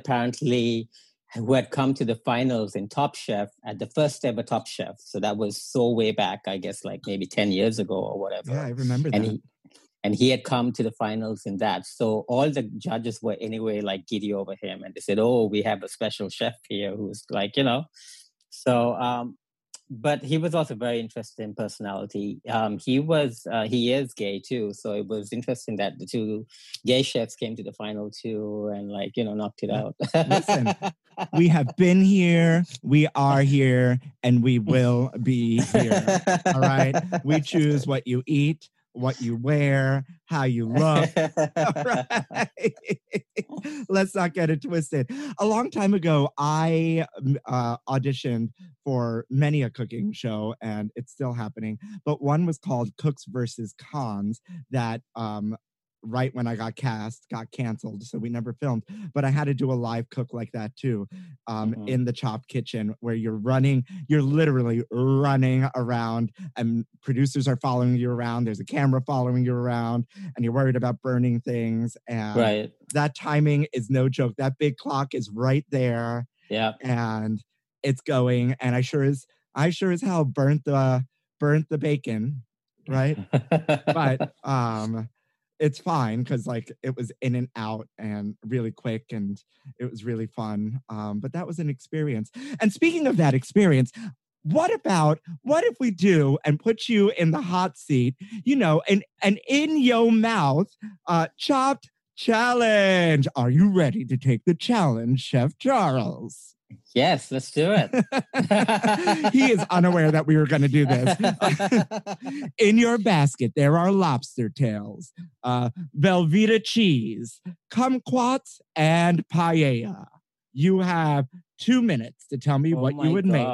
come to the finals in Top Chef at the first ever Top Chef. So that was so way back, I guess, like maybe 10 years ago or whatever. Yeah, I remember that. And he had come to the finals in that. So all the judges were anyway like giddy over him. And they said, oh, we have a special chef here who's like, So, but he was also very interesting personality. He is gay too. So it was interesting that the 2 gay chefs came to the final too and like, knocked it out. Listen, we have been here, we are here, and we will be here. All right. We choose what you eat, what you wear, how you look. Right? Let's not get it twisted. A long time ago, I auditioned for many a cooking show, and it's still happening. But one was called Cooks versus Cons that right when I got canceled. So we never filmed, but I had to do a live cook like that too, in the Chopped kitchen, where you're literally running around and producers are following you around. There's a camera following you around and you're worried about burning things. And that timing is no joke. That big clock is right there. Yeah. And it's going. And I sure as hell burnt the bacon. Right. But it's fine because like it was in and out and really quick and it was really fun. But that was an experience. And speaking of that experience, what if we do and put you in the hot seat, you know, and in your mouth, Chopped challenge. Are you ready to take the challenge, Chef Charles? Yes, let's do it. He is unaware that we were going to do this. In your basket, there are lobster tails, Velveeta cheese, kumquats, and paella. You have 2 minutes to tell me what you would make.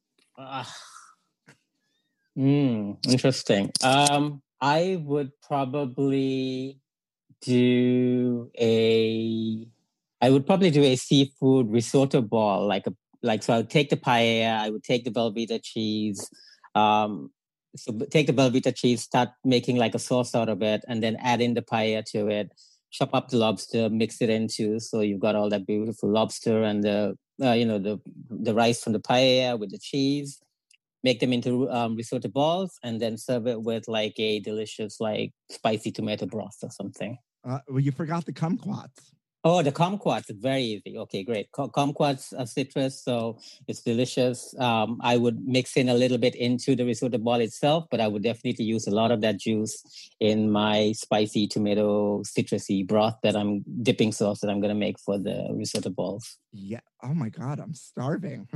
Interesting. I would probably do a seafood risotto ball, so I would take the paella, I would take the Velveeta cheese, take the Velveeta cheese, start making like a sauce out of it, and then add in the paella to it, chop up the lobster, mix it into, so you've got all that beautiful lobster and the rice from the paella with the cheese, make them into risotto balls, and then serve it with like a delicious like spicy tomato broth or something. Well, you forgot the kumquats. Oh, the kumquats, it's very easy. Okay, great. Kumquats are citrus, so it's delicious. I would mix in a little bit into the risotto ball itself, but I would definitely use a lot of that juice in my spicy tomato citrusy broth dipping sauce that I'm going to make for the risotto balls. Yeah. Oh my God, I'm starving.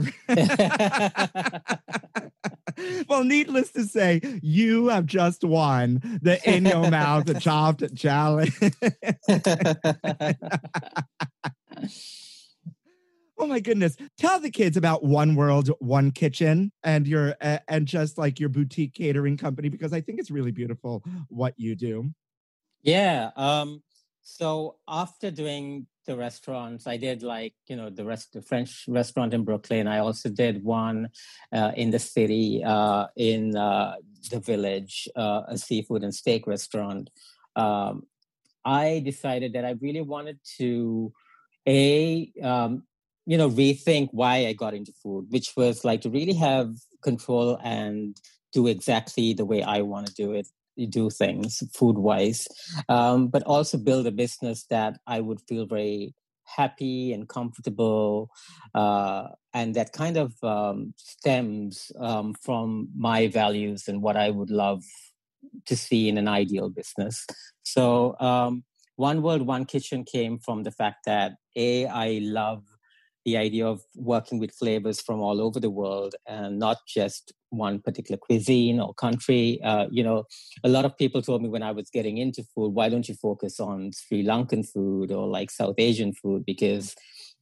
Well, needless to say, you have just won the In Your Mouth Chopped Challenge. Oh my goodness. Tell the kids about One World, One Kitchen and your and just like your boutique catering company, because I think it's really beautiful what you do. Yeah. So after doing the restaurants, I did the French restaurant in Brooklyn. I also did one in the city, in the Village, a seafood and steak restaurant. I decided that I really wanted to rethink why I got into food, which was like to really have control and do exactly the way I want to do things food-wise, but also build a business that I would feel very happy and comfortable, and that kind of stems from my values and what I would love to see in an ideal business. So One World, One Kitchen came from the fact that I love the idea of working with flavors from all over the world and not just one particular cuisine or country. A lot of people told me when I was getting into food, why don't you focus on Sri Lankan food or like South Asian food? Because,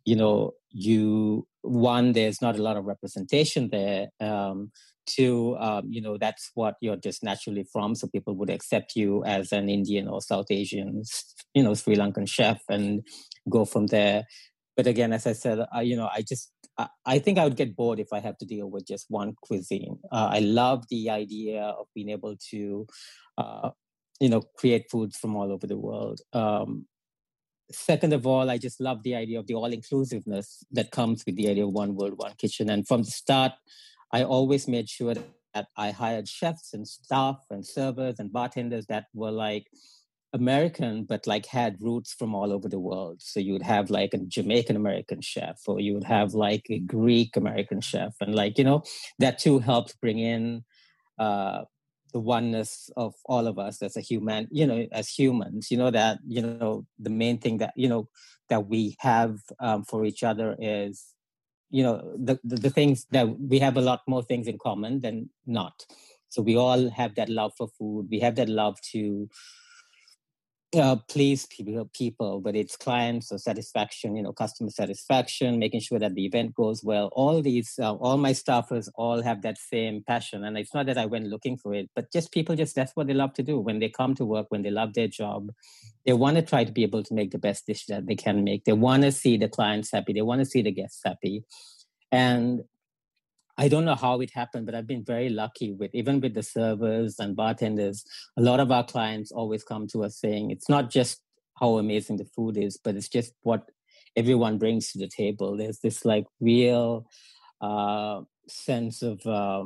there's not a lot of representation there. Two, that's what you're just naturally from. So people would accept you as an Indian or South Asian, Sri Lankan chef and go from there. But again, as I said, I think I would get bored if I have to deal with just one cuisine. I love the idea of being able to, create foods from all over the world. Second of all, I just love the idea of the all-inclusiveness that comes with the idea of One World, One Kitchen. And from the start, I always made sure that I hired chefs and staff and servers and bartenders that were like American, but like had roots from all over the world. So you would have like a Jamaican American chef, or you would have like a Greek American chef. And that too helped bring in the oneness of all of us as as humans, that, the main thing that, that we have for each other is, the things that we have a lot more things in common than not. So we all have that love for food. We have that love to please people, but it's clients or satisfaction, customer satisfaction, making sure that the event goes well. All these, all my staffers all have that same passion. And it's not that I went looking for it, but just people, that's what they love to do. When they come to work, when they love their job, they want to try to be able to make the best dish that they can make. They want to see the clients happy. They want to see the guests happy. And I don't know how it happened, but I've been very lucky even with the servers and bartenders. A lot of our clients always come to us saying it's not just how amazing the food is, but it's just what everyone brings to the table. There's this like real sense of,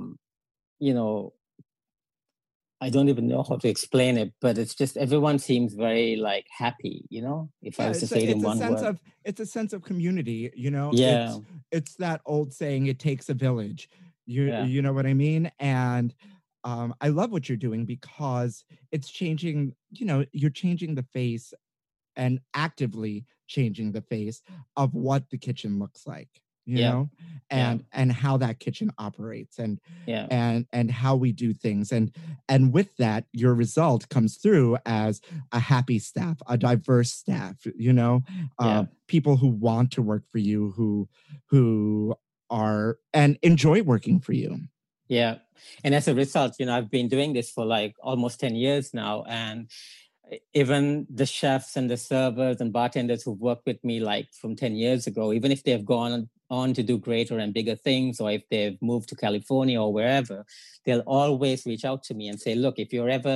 I don't even know how to explain it, but it's just everyone seems very like happy, if I was to say it in one word. It's a sense of community, Yeah. It's that old saying, it takes a village. You know what I mean? And I love what you're doing because it's changing, you're changing the face and actively changing the face of what the kitchen looks like. And how that kitchen operates and how we do things. And with that, your result comes through as a happy staff, a diverse staff, people who want to work for you, who are and enjoy working for you. Yeah. And as a result, I've been doing this for like almost 10 years now. And even the chefs and the servers and bartenders who've worked with me like from 10 years ago, even if they've gone on to do greater and bigger things, or if they've moved to California or wherever, they'll always reach out to me and say, look, if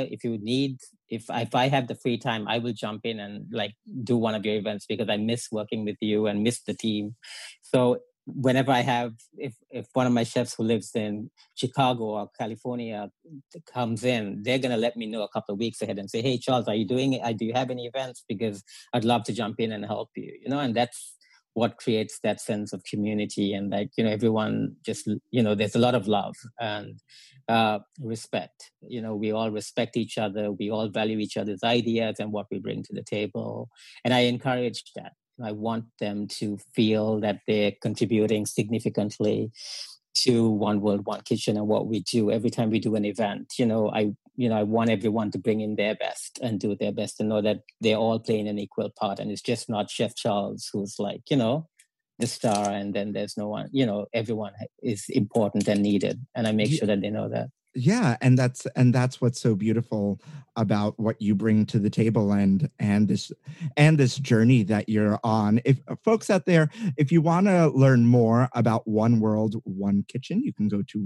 I have the free time, I will jump in and like do one of your events because I miss working with you and miss the team. So whenever I have, if one of my chefs who lives in Chicago or California comes in, they're going to let me know a couple of weeks ahead and say, hey, Charles, are you doing it? Do you have any events? Because I'd love to jump in and help you, and that's what creates that sense of community. And like, everyone just, there's a lot of love and respect. We all respect each other. We all value each other's ideas and what we bring to the table. And I encourage that. I want them to feel that they're contributing significantly to One World, One Kitchen and what we do. Every time we do an event, I want everyone to bring in their best and do their best and know that they're all playing an equal part. And it's just not Chef Charles who's like, the star, and then there's no one, everyone is important and needed. And I make sure that they know that. Yeah, and that's what's so beautiful about what you bring to the table and this journey that you're on. If folks out there, if you want to learn more about One World, One Kitchen, you can go to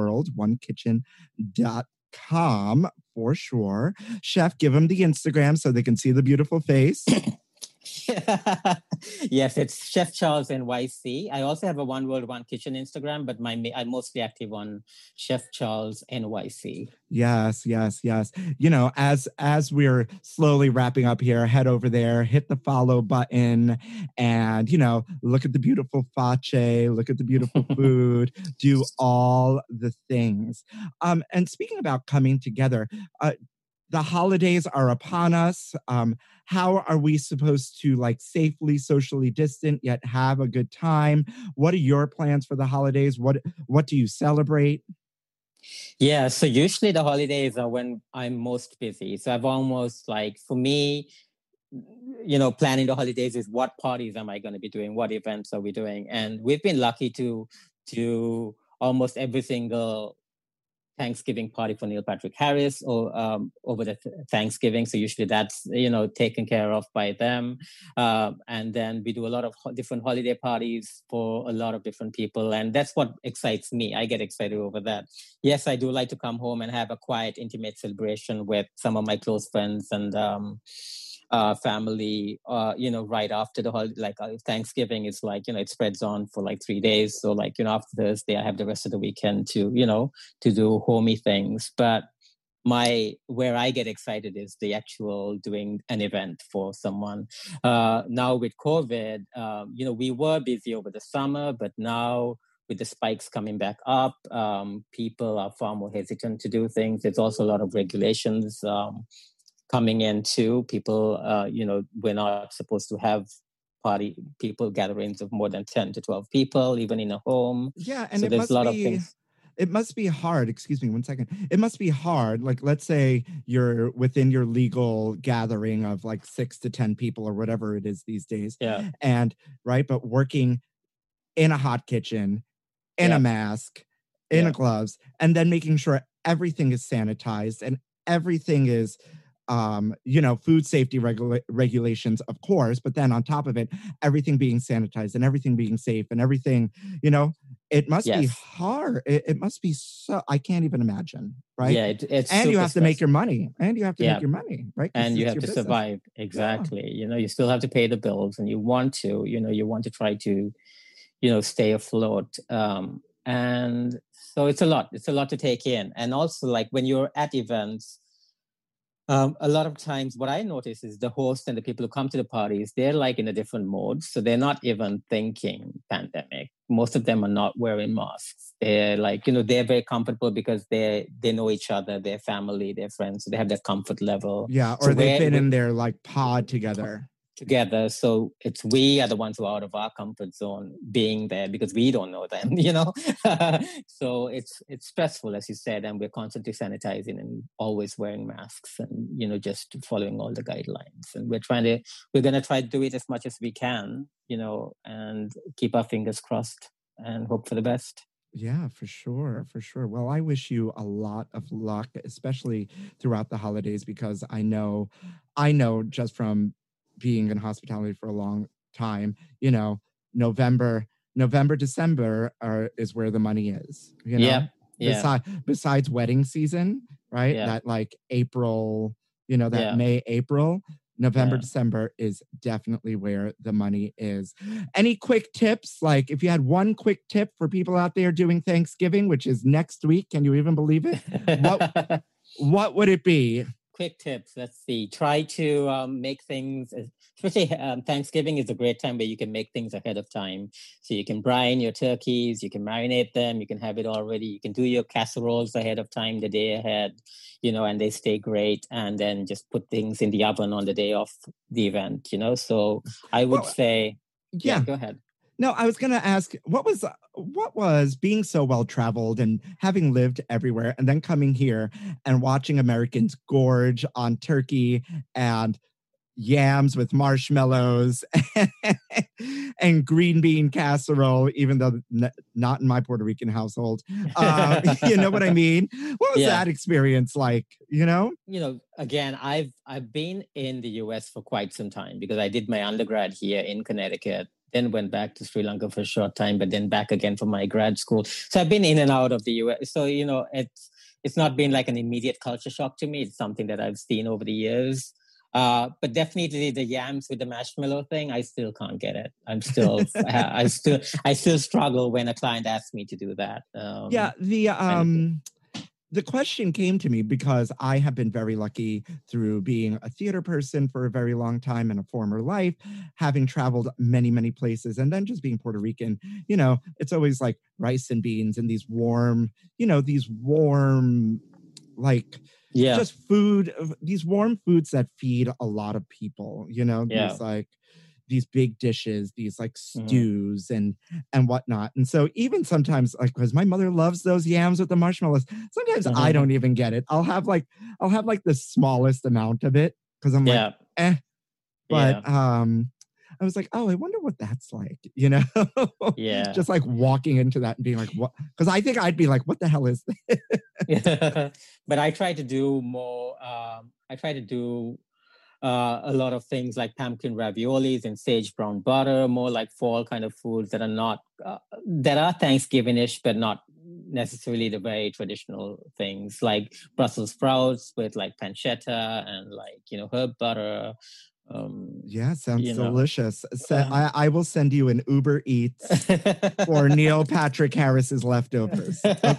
oneworldonekitchen.com for sure. Chef, give them the Instagram so they can see the beautiful face. Yes, it's Chef Charles NYC. I also have a One World, One Kitchen Instagram, but I'm mostly active on Chef Charles NYC. Yes. As we're slowly wrapping up here, head over there, hit the follow button, and look at the beautiful face, look at the beautiful food, do all the things. And speaking about coming together, the holidays are upon us. How are we supposed to safely socially distant yet have a good time? What are your plans for the holidays? What do you celebrate? Yeah, so usually the holidays are when I'm most busy. So I've almost for me, planning the holidays is what parties am I going to be doing? What events are we doing? And we've been lucky to almost every single Thanksgiving party for Neil Patrick Harris or over the Thanksgiving. So usually that's, taken care of by them. And then we do a lot of different holiday parties for a lot of different people. And that's what excites me. I get excited over that. Yes, I do like to come home and have a quiet, intimate celebration with some of my close friends and family, right after the holiday, Thanksgiving is it spreads on for 3 days. So after Thursday, I have the rest of the weekend to do homey things. But where I get excited is the actual doing an event for someone. Now with COVID, we were busy over the summer, but now with the spikes coming back up, people are far more hesitant to do things. There's also a lot of regulations coming in too. People, we're not supposed to have people gatherings of more than 10 to 12 people, even in a home. Yeah, and so it there's must a lot of be things. it must be hard. Excuse me 1 second. It must be hard. Like, let's say you're within your legal gathering of like 6 to 10 people or whatever it is these days. Yeah. And right, but working in a hot kitchen, in Yeah. a mask, in a gloves, and then making sure everything is sanitized and everything is food safety regulations, of course, but then on top of it, everything being sanitized and everything being safe and everything, it must be hard. It must be so, I can't even imagine, right? Yeah, it's and you have to stressful. make your money, and you have to make your money, right? And you have to business. survive. Exactly. You still have to pay the bills, and you want to try to, stay afloat. And so it's a lot to take in. And also, like, when you're at events, a lot of times what I notice is the host and the people who come to the parties, they're like in a different mode. So they're not even thinking pandemic. Most of them are not wearing masks. They're like, they're very comfortable because they know each other, their family, their friends. So they have that comfort level. Yeah, or so they've been in their like pod together. So we are the ones who are out of our comfort zone being there because we don't know them, so it's stressful, as you said, and we're constantly sanitizing and always wearing masks and just following all the guidelines, and we're going to try to do it as much as we can, and keep our fingers crossed and hope for the best. Yeah, for sure. Well, I wish you a lot of luck, especially throughout the holidays, because I know just from being in hospitality for a long time, November, December is where the money is, Yeah. Besides wedding season, right? Yeah. That like April, May, April, November, December is definitely where the money is. Any quick tips? Like, if you had one quick tip for people out there doing Thanksgiving, which is next week, can you even believe it? What would it be? Quick tips. Let's see. Try to make things, especially Thanksgiving is a great time where you can make things ahead of time. So you can brine your turkeys, you can marinate them, you can have it all ready. You can do your casseroles ahead of time, the day ahead, and they stay great. And then just put things in the oven on the day of the event, So I would say, go ahead. No, I was going to ask, what was being so well-traveled and having lived everywhere and then coming here and watching Americans gorge on turkey and yams with marshmallows and green bean casserole, even though not in my Puerto Rican household. You know what I mean? What was that experience like, Again, I've been in the US for quite some time because I did my undergrad here in Connecticut. Then went back to Sri Lanka for a short time, but then back again for my grad school. So I've been in and out of the US. So, it's not been like an immediate culture shock to me. It's something that I've seen over the years. But definitely the yams with the marshmallow thing, I still can't get it. I'm still, I still struggle when a client asks me to do that. The question came to me because I have been very lucky through being a theater person for a very long time in a former life, having traveled many, many places, and then just being Puerto Rican, it's always like rice and beans and these warm, like, just food, these warm foods that feed a lot of people, these like, these big dishes, these like stews and whatnot. And so even sometimes, like, because my mother loves those yams with the marshmallows, sometimes I don't even get it. I'll have like the smallest amount of it because I'm like, But I was like, oh, I wonder what that's like, just like walking into that and being like, what? Because I think I'd be like, what the hell is this? But I try to do more. A lot of things like pumpkin raviolis and sage brown butter, more like fall kind of foods that are not, that are Thanksgiving-ish, but not necessarily the very traditional things like Brussels sprouts with like pancetta and like, herb butter. Sounds delicious. I will send you an Uber Eats for Neil Patrick Harris's leftovers.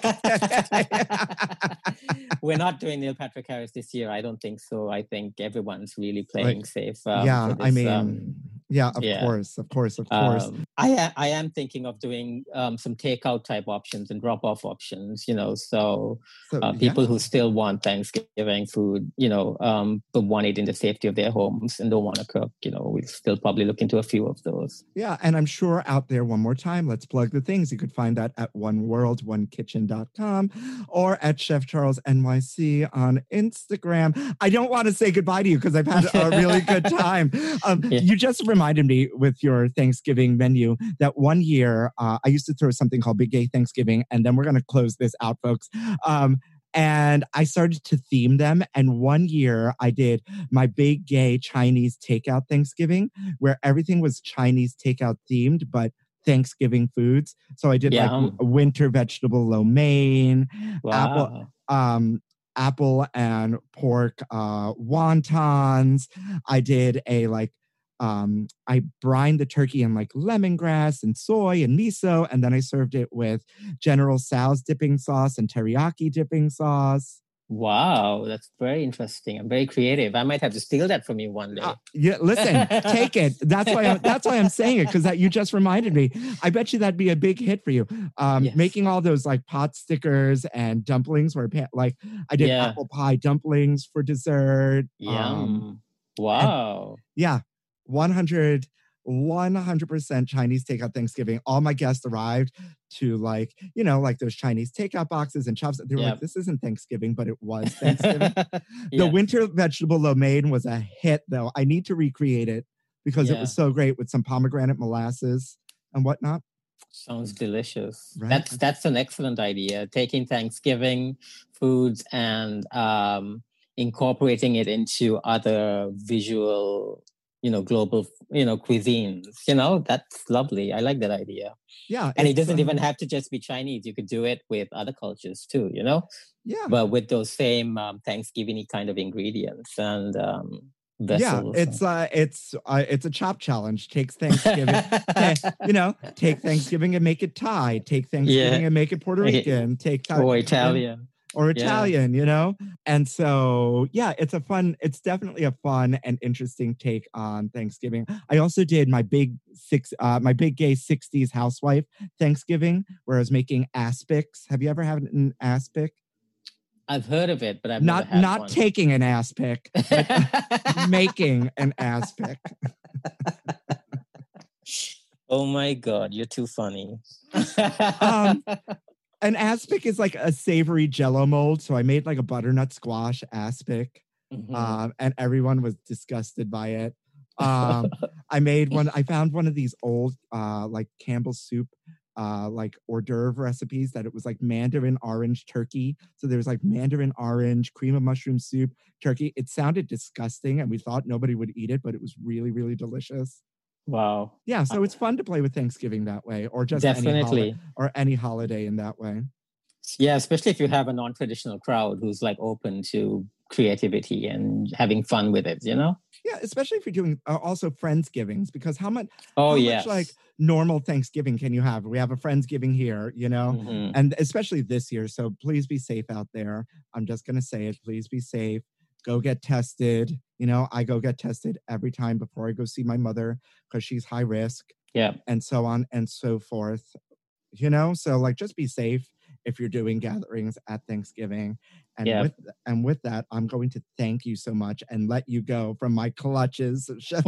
We're not doing Neil Patrick Harris this year. I don't think so. I think everyone's really playing safe. Yeah, of course. I am thinking of doing some takeout type options and drop off options, so people who still want Thanksgiving food, but want it in the safety of their homes and don't want to cook, we'll still probably look into a few of those. Yeah, and I'm sure out there, one more time, let's plug the things. You could find that at oneworldonekitchen.com or at Chef Charles NYC on Instagram. I don't want to say goodbye to you because I've had a really good time. You just reminded me with your Thanksgiving menu that one year I used to throw something called Big Gay Thanksgiving, and then we're going to close this out, folks. And I started to theme them. And one year I did my Big Gay Chinese Takeout Thanksgiving, where everything was Chinese takeout themed, but Thanksgiving foods. So I did like winter vegetable lo mein, apple and pork wontons. I did I brined the turkey in like lemongrass and soy and miso, and then I served it with General Tso's dipping sauce and teriyaki dipping sauce. Wow, that's very interesting. I'm very creative. I might have to steal that from you one day. Yeah, listen, take it. That's why I'm saying it, because that you just reminded me. I bet you that'd be a big hit for you. Yes. Making all those like pot stickers and dumplings, where like I did apple pie dumplings for dessert. Yum! Wow. 100% Chinese takeout Thanksgiving. All my guests arrived to like those Chinese takeout boxes and chops. They were like, this isn't Thanksgiving, but it was Thanksgiving. The winter vegetable lo mein was a hit though. I need to recreate it because it was so great with some pomegranate molasses and whatnot. Sounds delicious. Right? That's an excellent idea. Taking Thanksgiving foods and incorporating it into other visual global, cuisines, that's lovely. I like that idea. Yeah. And it doesn't even have to just be Chinese. You could do it with other cultures too, Yeah. But with those same Thanksgiving kind of ingredients and vessels. Yeah, it's a chop challenge. Takes Thanksgiving, take Thanksgiving and make it Thai. Take Thanksgiving and make it Puerto Rican. Take or Italian. Or Italian, And so, it's definitely a fun and interesting take on Thanksgiving. I also did my big gay 60s housewife Thanksgiving, where I was making aspics. Have you ever had an aspic? I've heard of it, but I've not never had one. Taking an aspic, but making an aspic. Oh my God, you're too funny. An aspic is like a savory Jell-O mold. So I made like a butternut squash aspic, and everyone was disgusted by it. I found one of these old like Campbell's soup like hors d'oeuvre recipes that it was like mandarin orange turkey. So there was like mandarin orange, cream of mushroom soup, turkey. It sounded disgusting and we thought nobody would eat it, but it was really, really delicious. Wow. Yeah, so it's fun to play with Thanksgiving that way, or just definitely any holiday in that way. Yeah, especially if you have a non-traditional crowd who's like open to creativity and having fun with it, Yeah, especially if you're doing also Friendsgivings, because how much like normal Thanksgiving can you have? We have a Friendsgiving here, and especially this year. So please be safe out there. I'm just going to say it. Please be safe. Go get tested. I go get tested every time before I go see my mother because she's high risk. Yeah. And so on and so forth. So like just be safe if you're doing gatherings at Thanksgiving. And with that, I'm going to thank you so much and let you go from my clutches.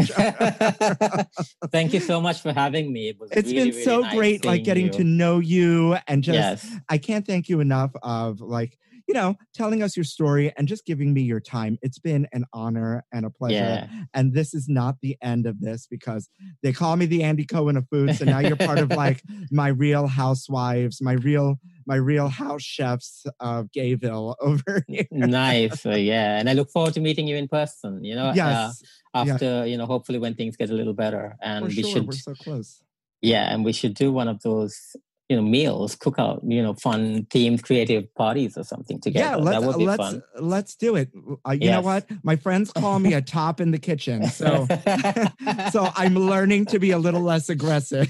Thank you so much for having me. It's been so nice great, like getting to know you, and just I can't thank you enough of like, telling us your story and just giving me your time. It's been an honor and a pleasure. Yeah. And this is not the end of this, because they call me the Andy Cohen of food. So now you're part of like my real housewives, my real house chefs of Gayville over here. Nice. And I look forward to meeting you in person, Yes. After, hopefully when things get a little better. And we're so close. Yeah. And we should do one of those, meals, cook out, fun themed creative parties or something together. Yeah, that would be fun. Let's do it. You know what? My friends call me a top in the kitchen. So, so I'm learning to be a little less aggressive.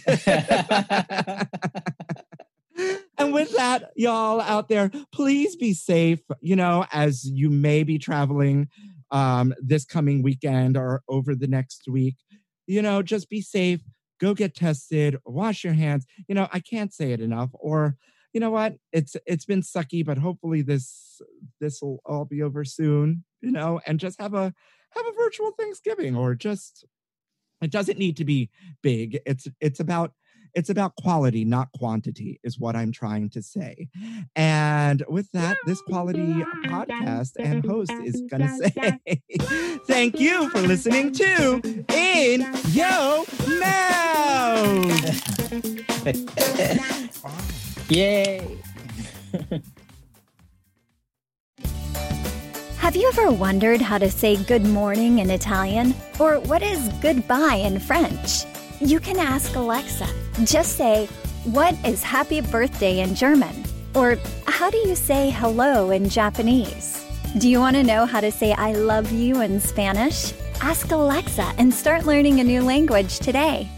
And with that, y'all out there, please be safe, as you may be traveling this coming weekend or over the next week. just be safe, go get tested, wash your hands. I can't say it enough. Or, you know what? It's been sucky, but hopefully this will all be over soon, and just have a virtual Thanksgiving, or just, it doesn't need to be big. It's about quality, not quantity, is what I'm trying to say. And with that, this quality podcast and host is going to say thank you for listening to In Yo Mouth. Yay. Have you ever wondered how to say good morning in Italian? Or what is goodbye in French? You can ask Alexa. Just say, what is happy birthday in German? Or how do you say hello in Japanese? Do you want to know how to say I love you in Spanish? Ask Alexa and start learning a new language today.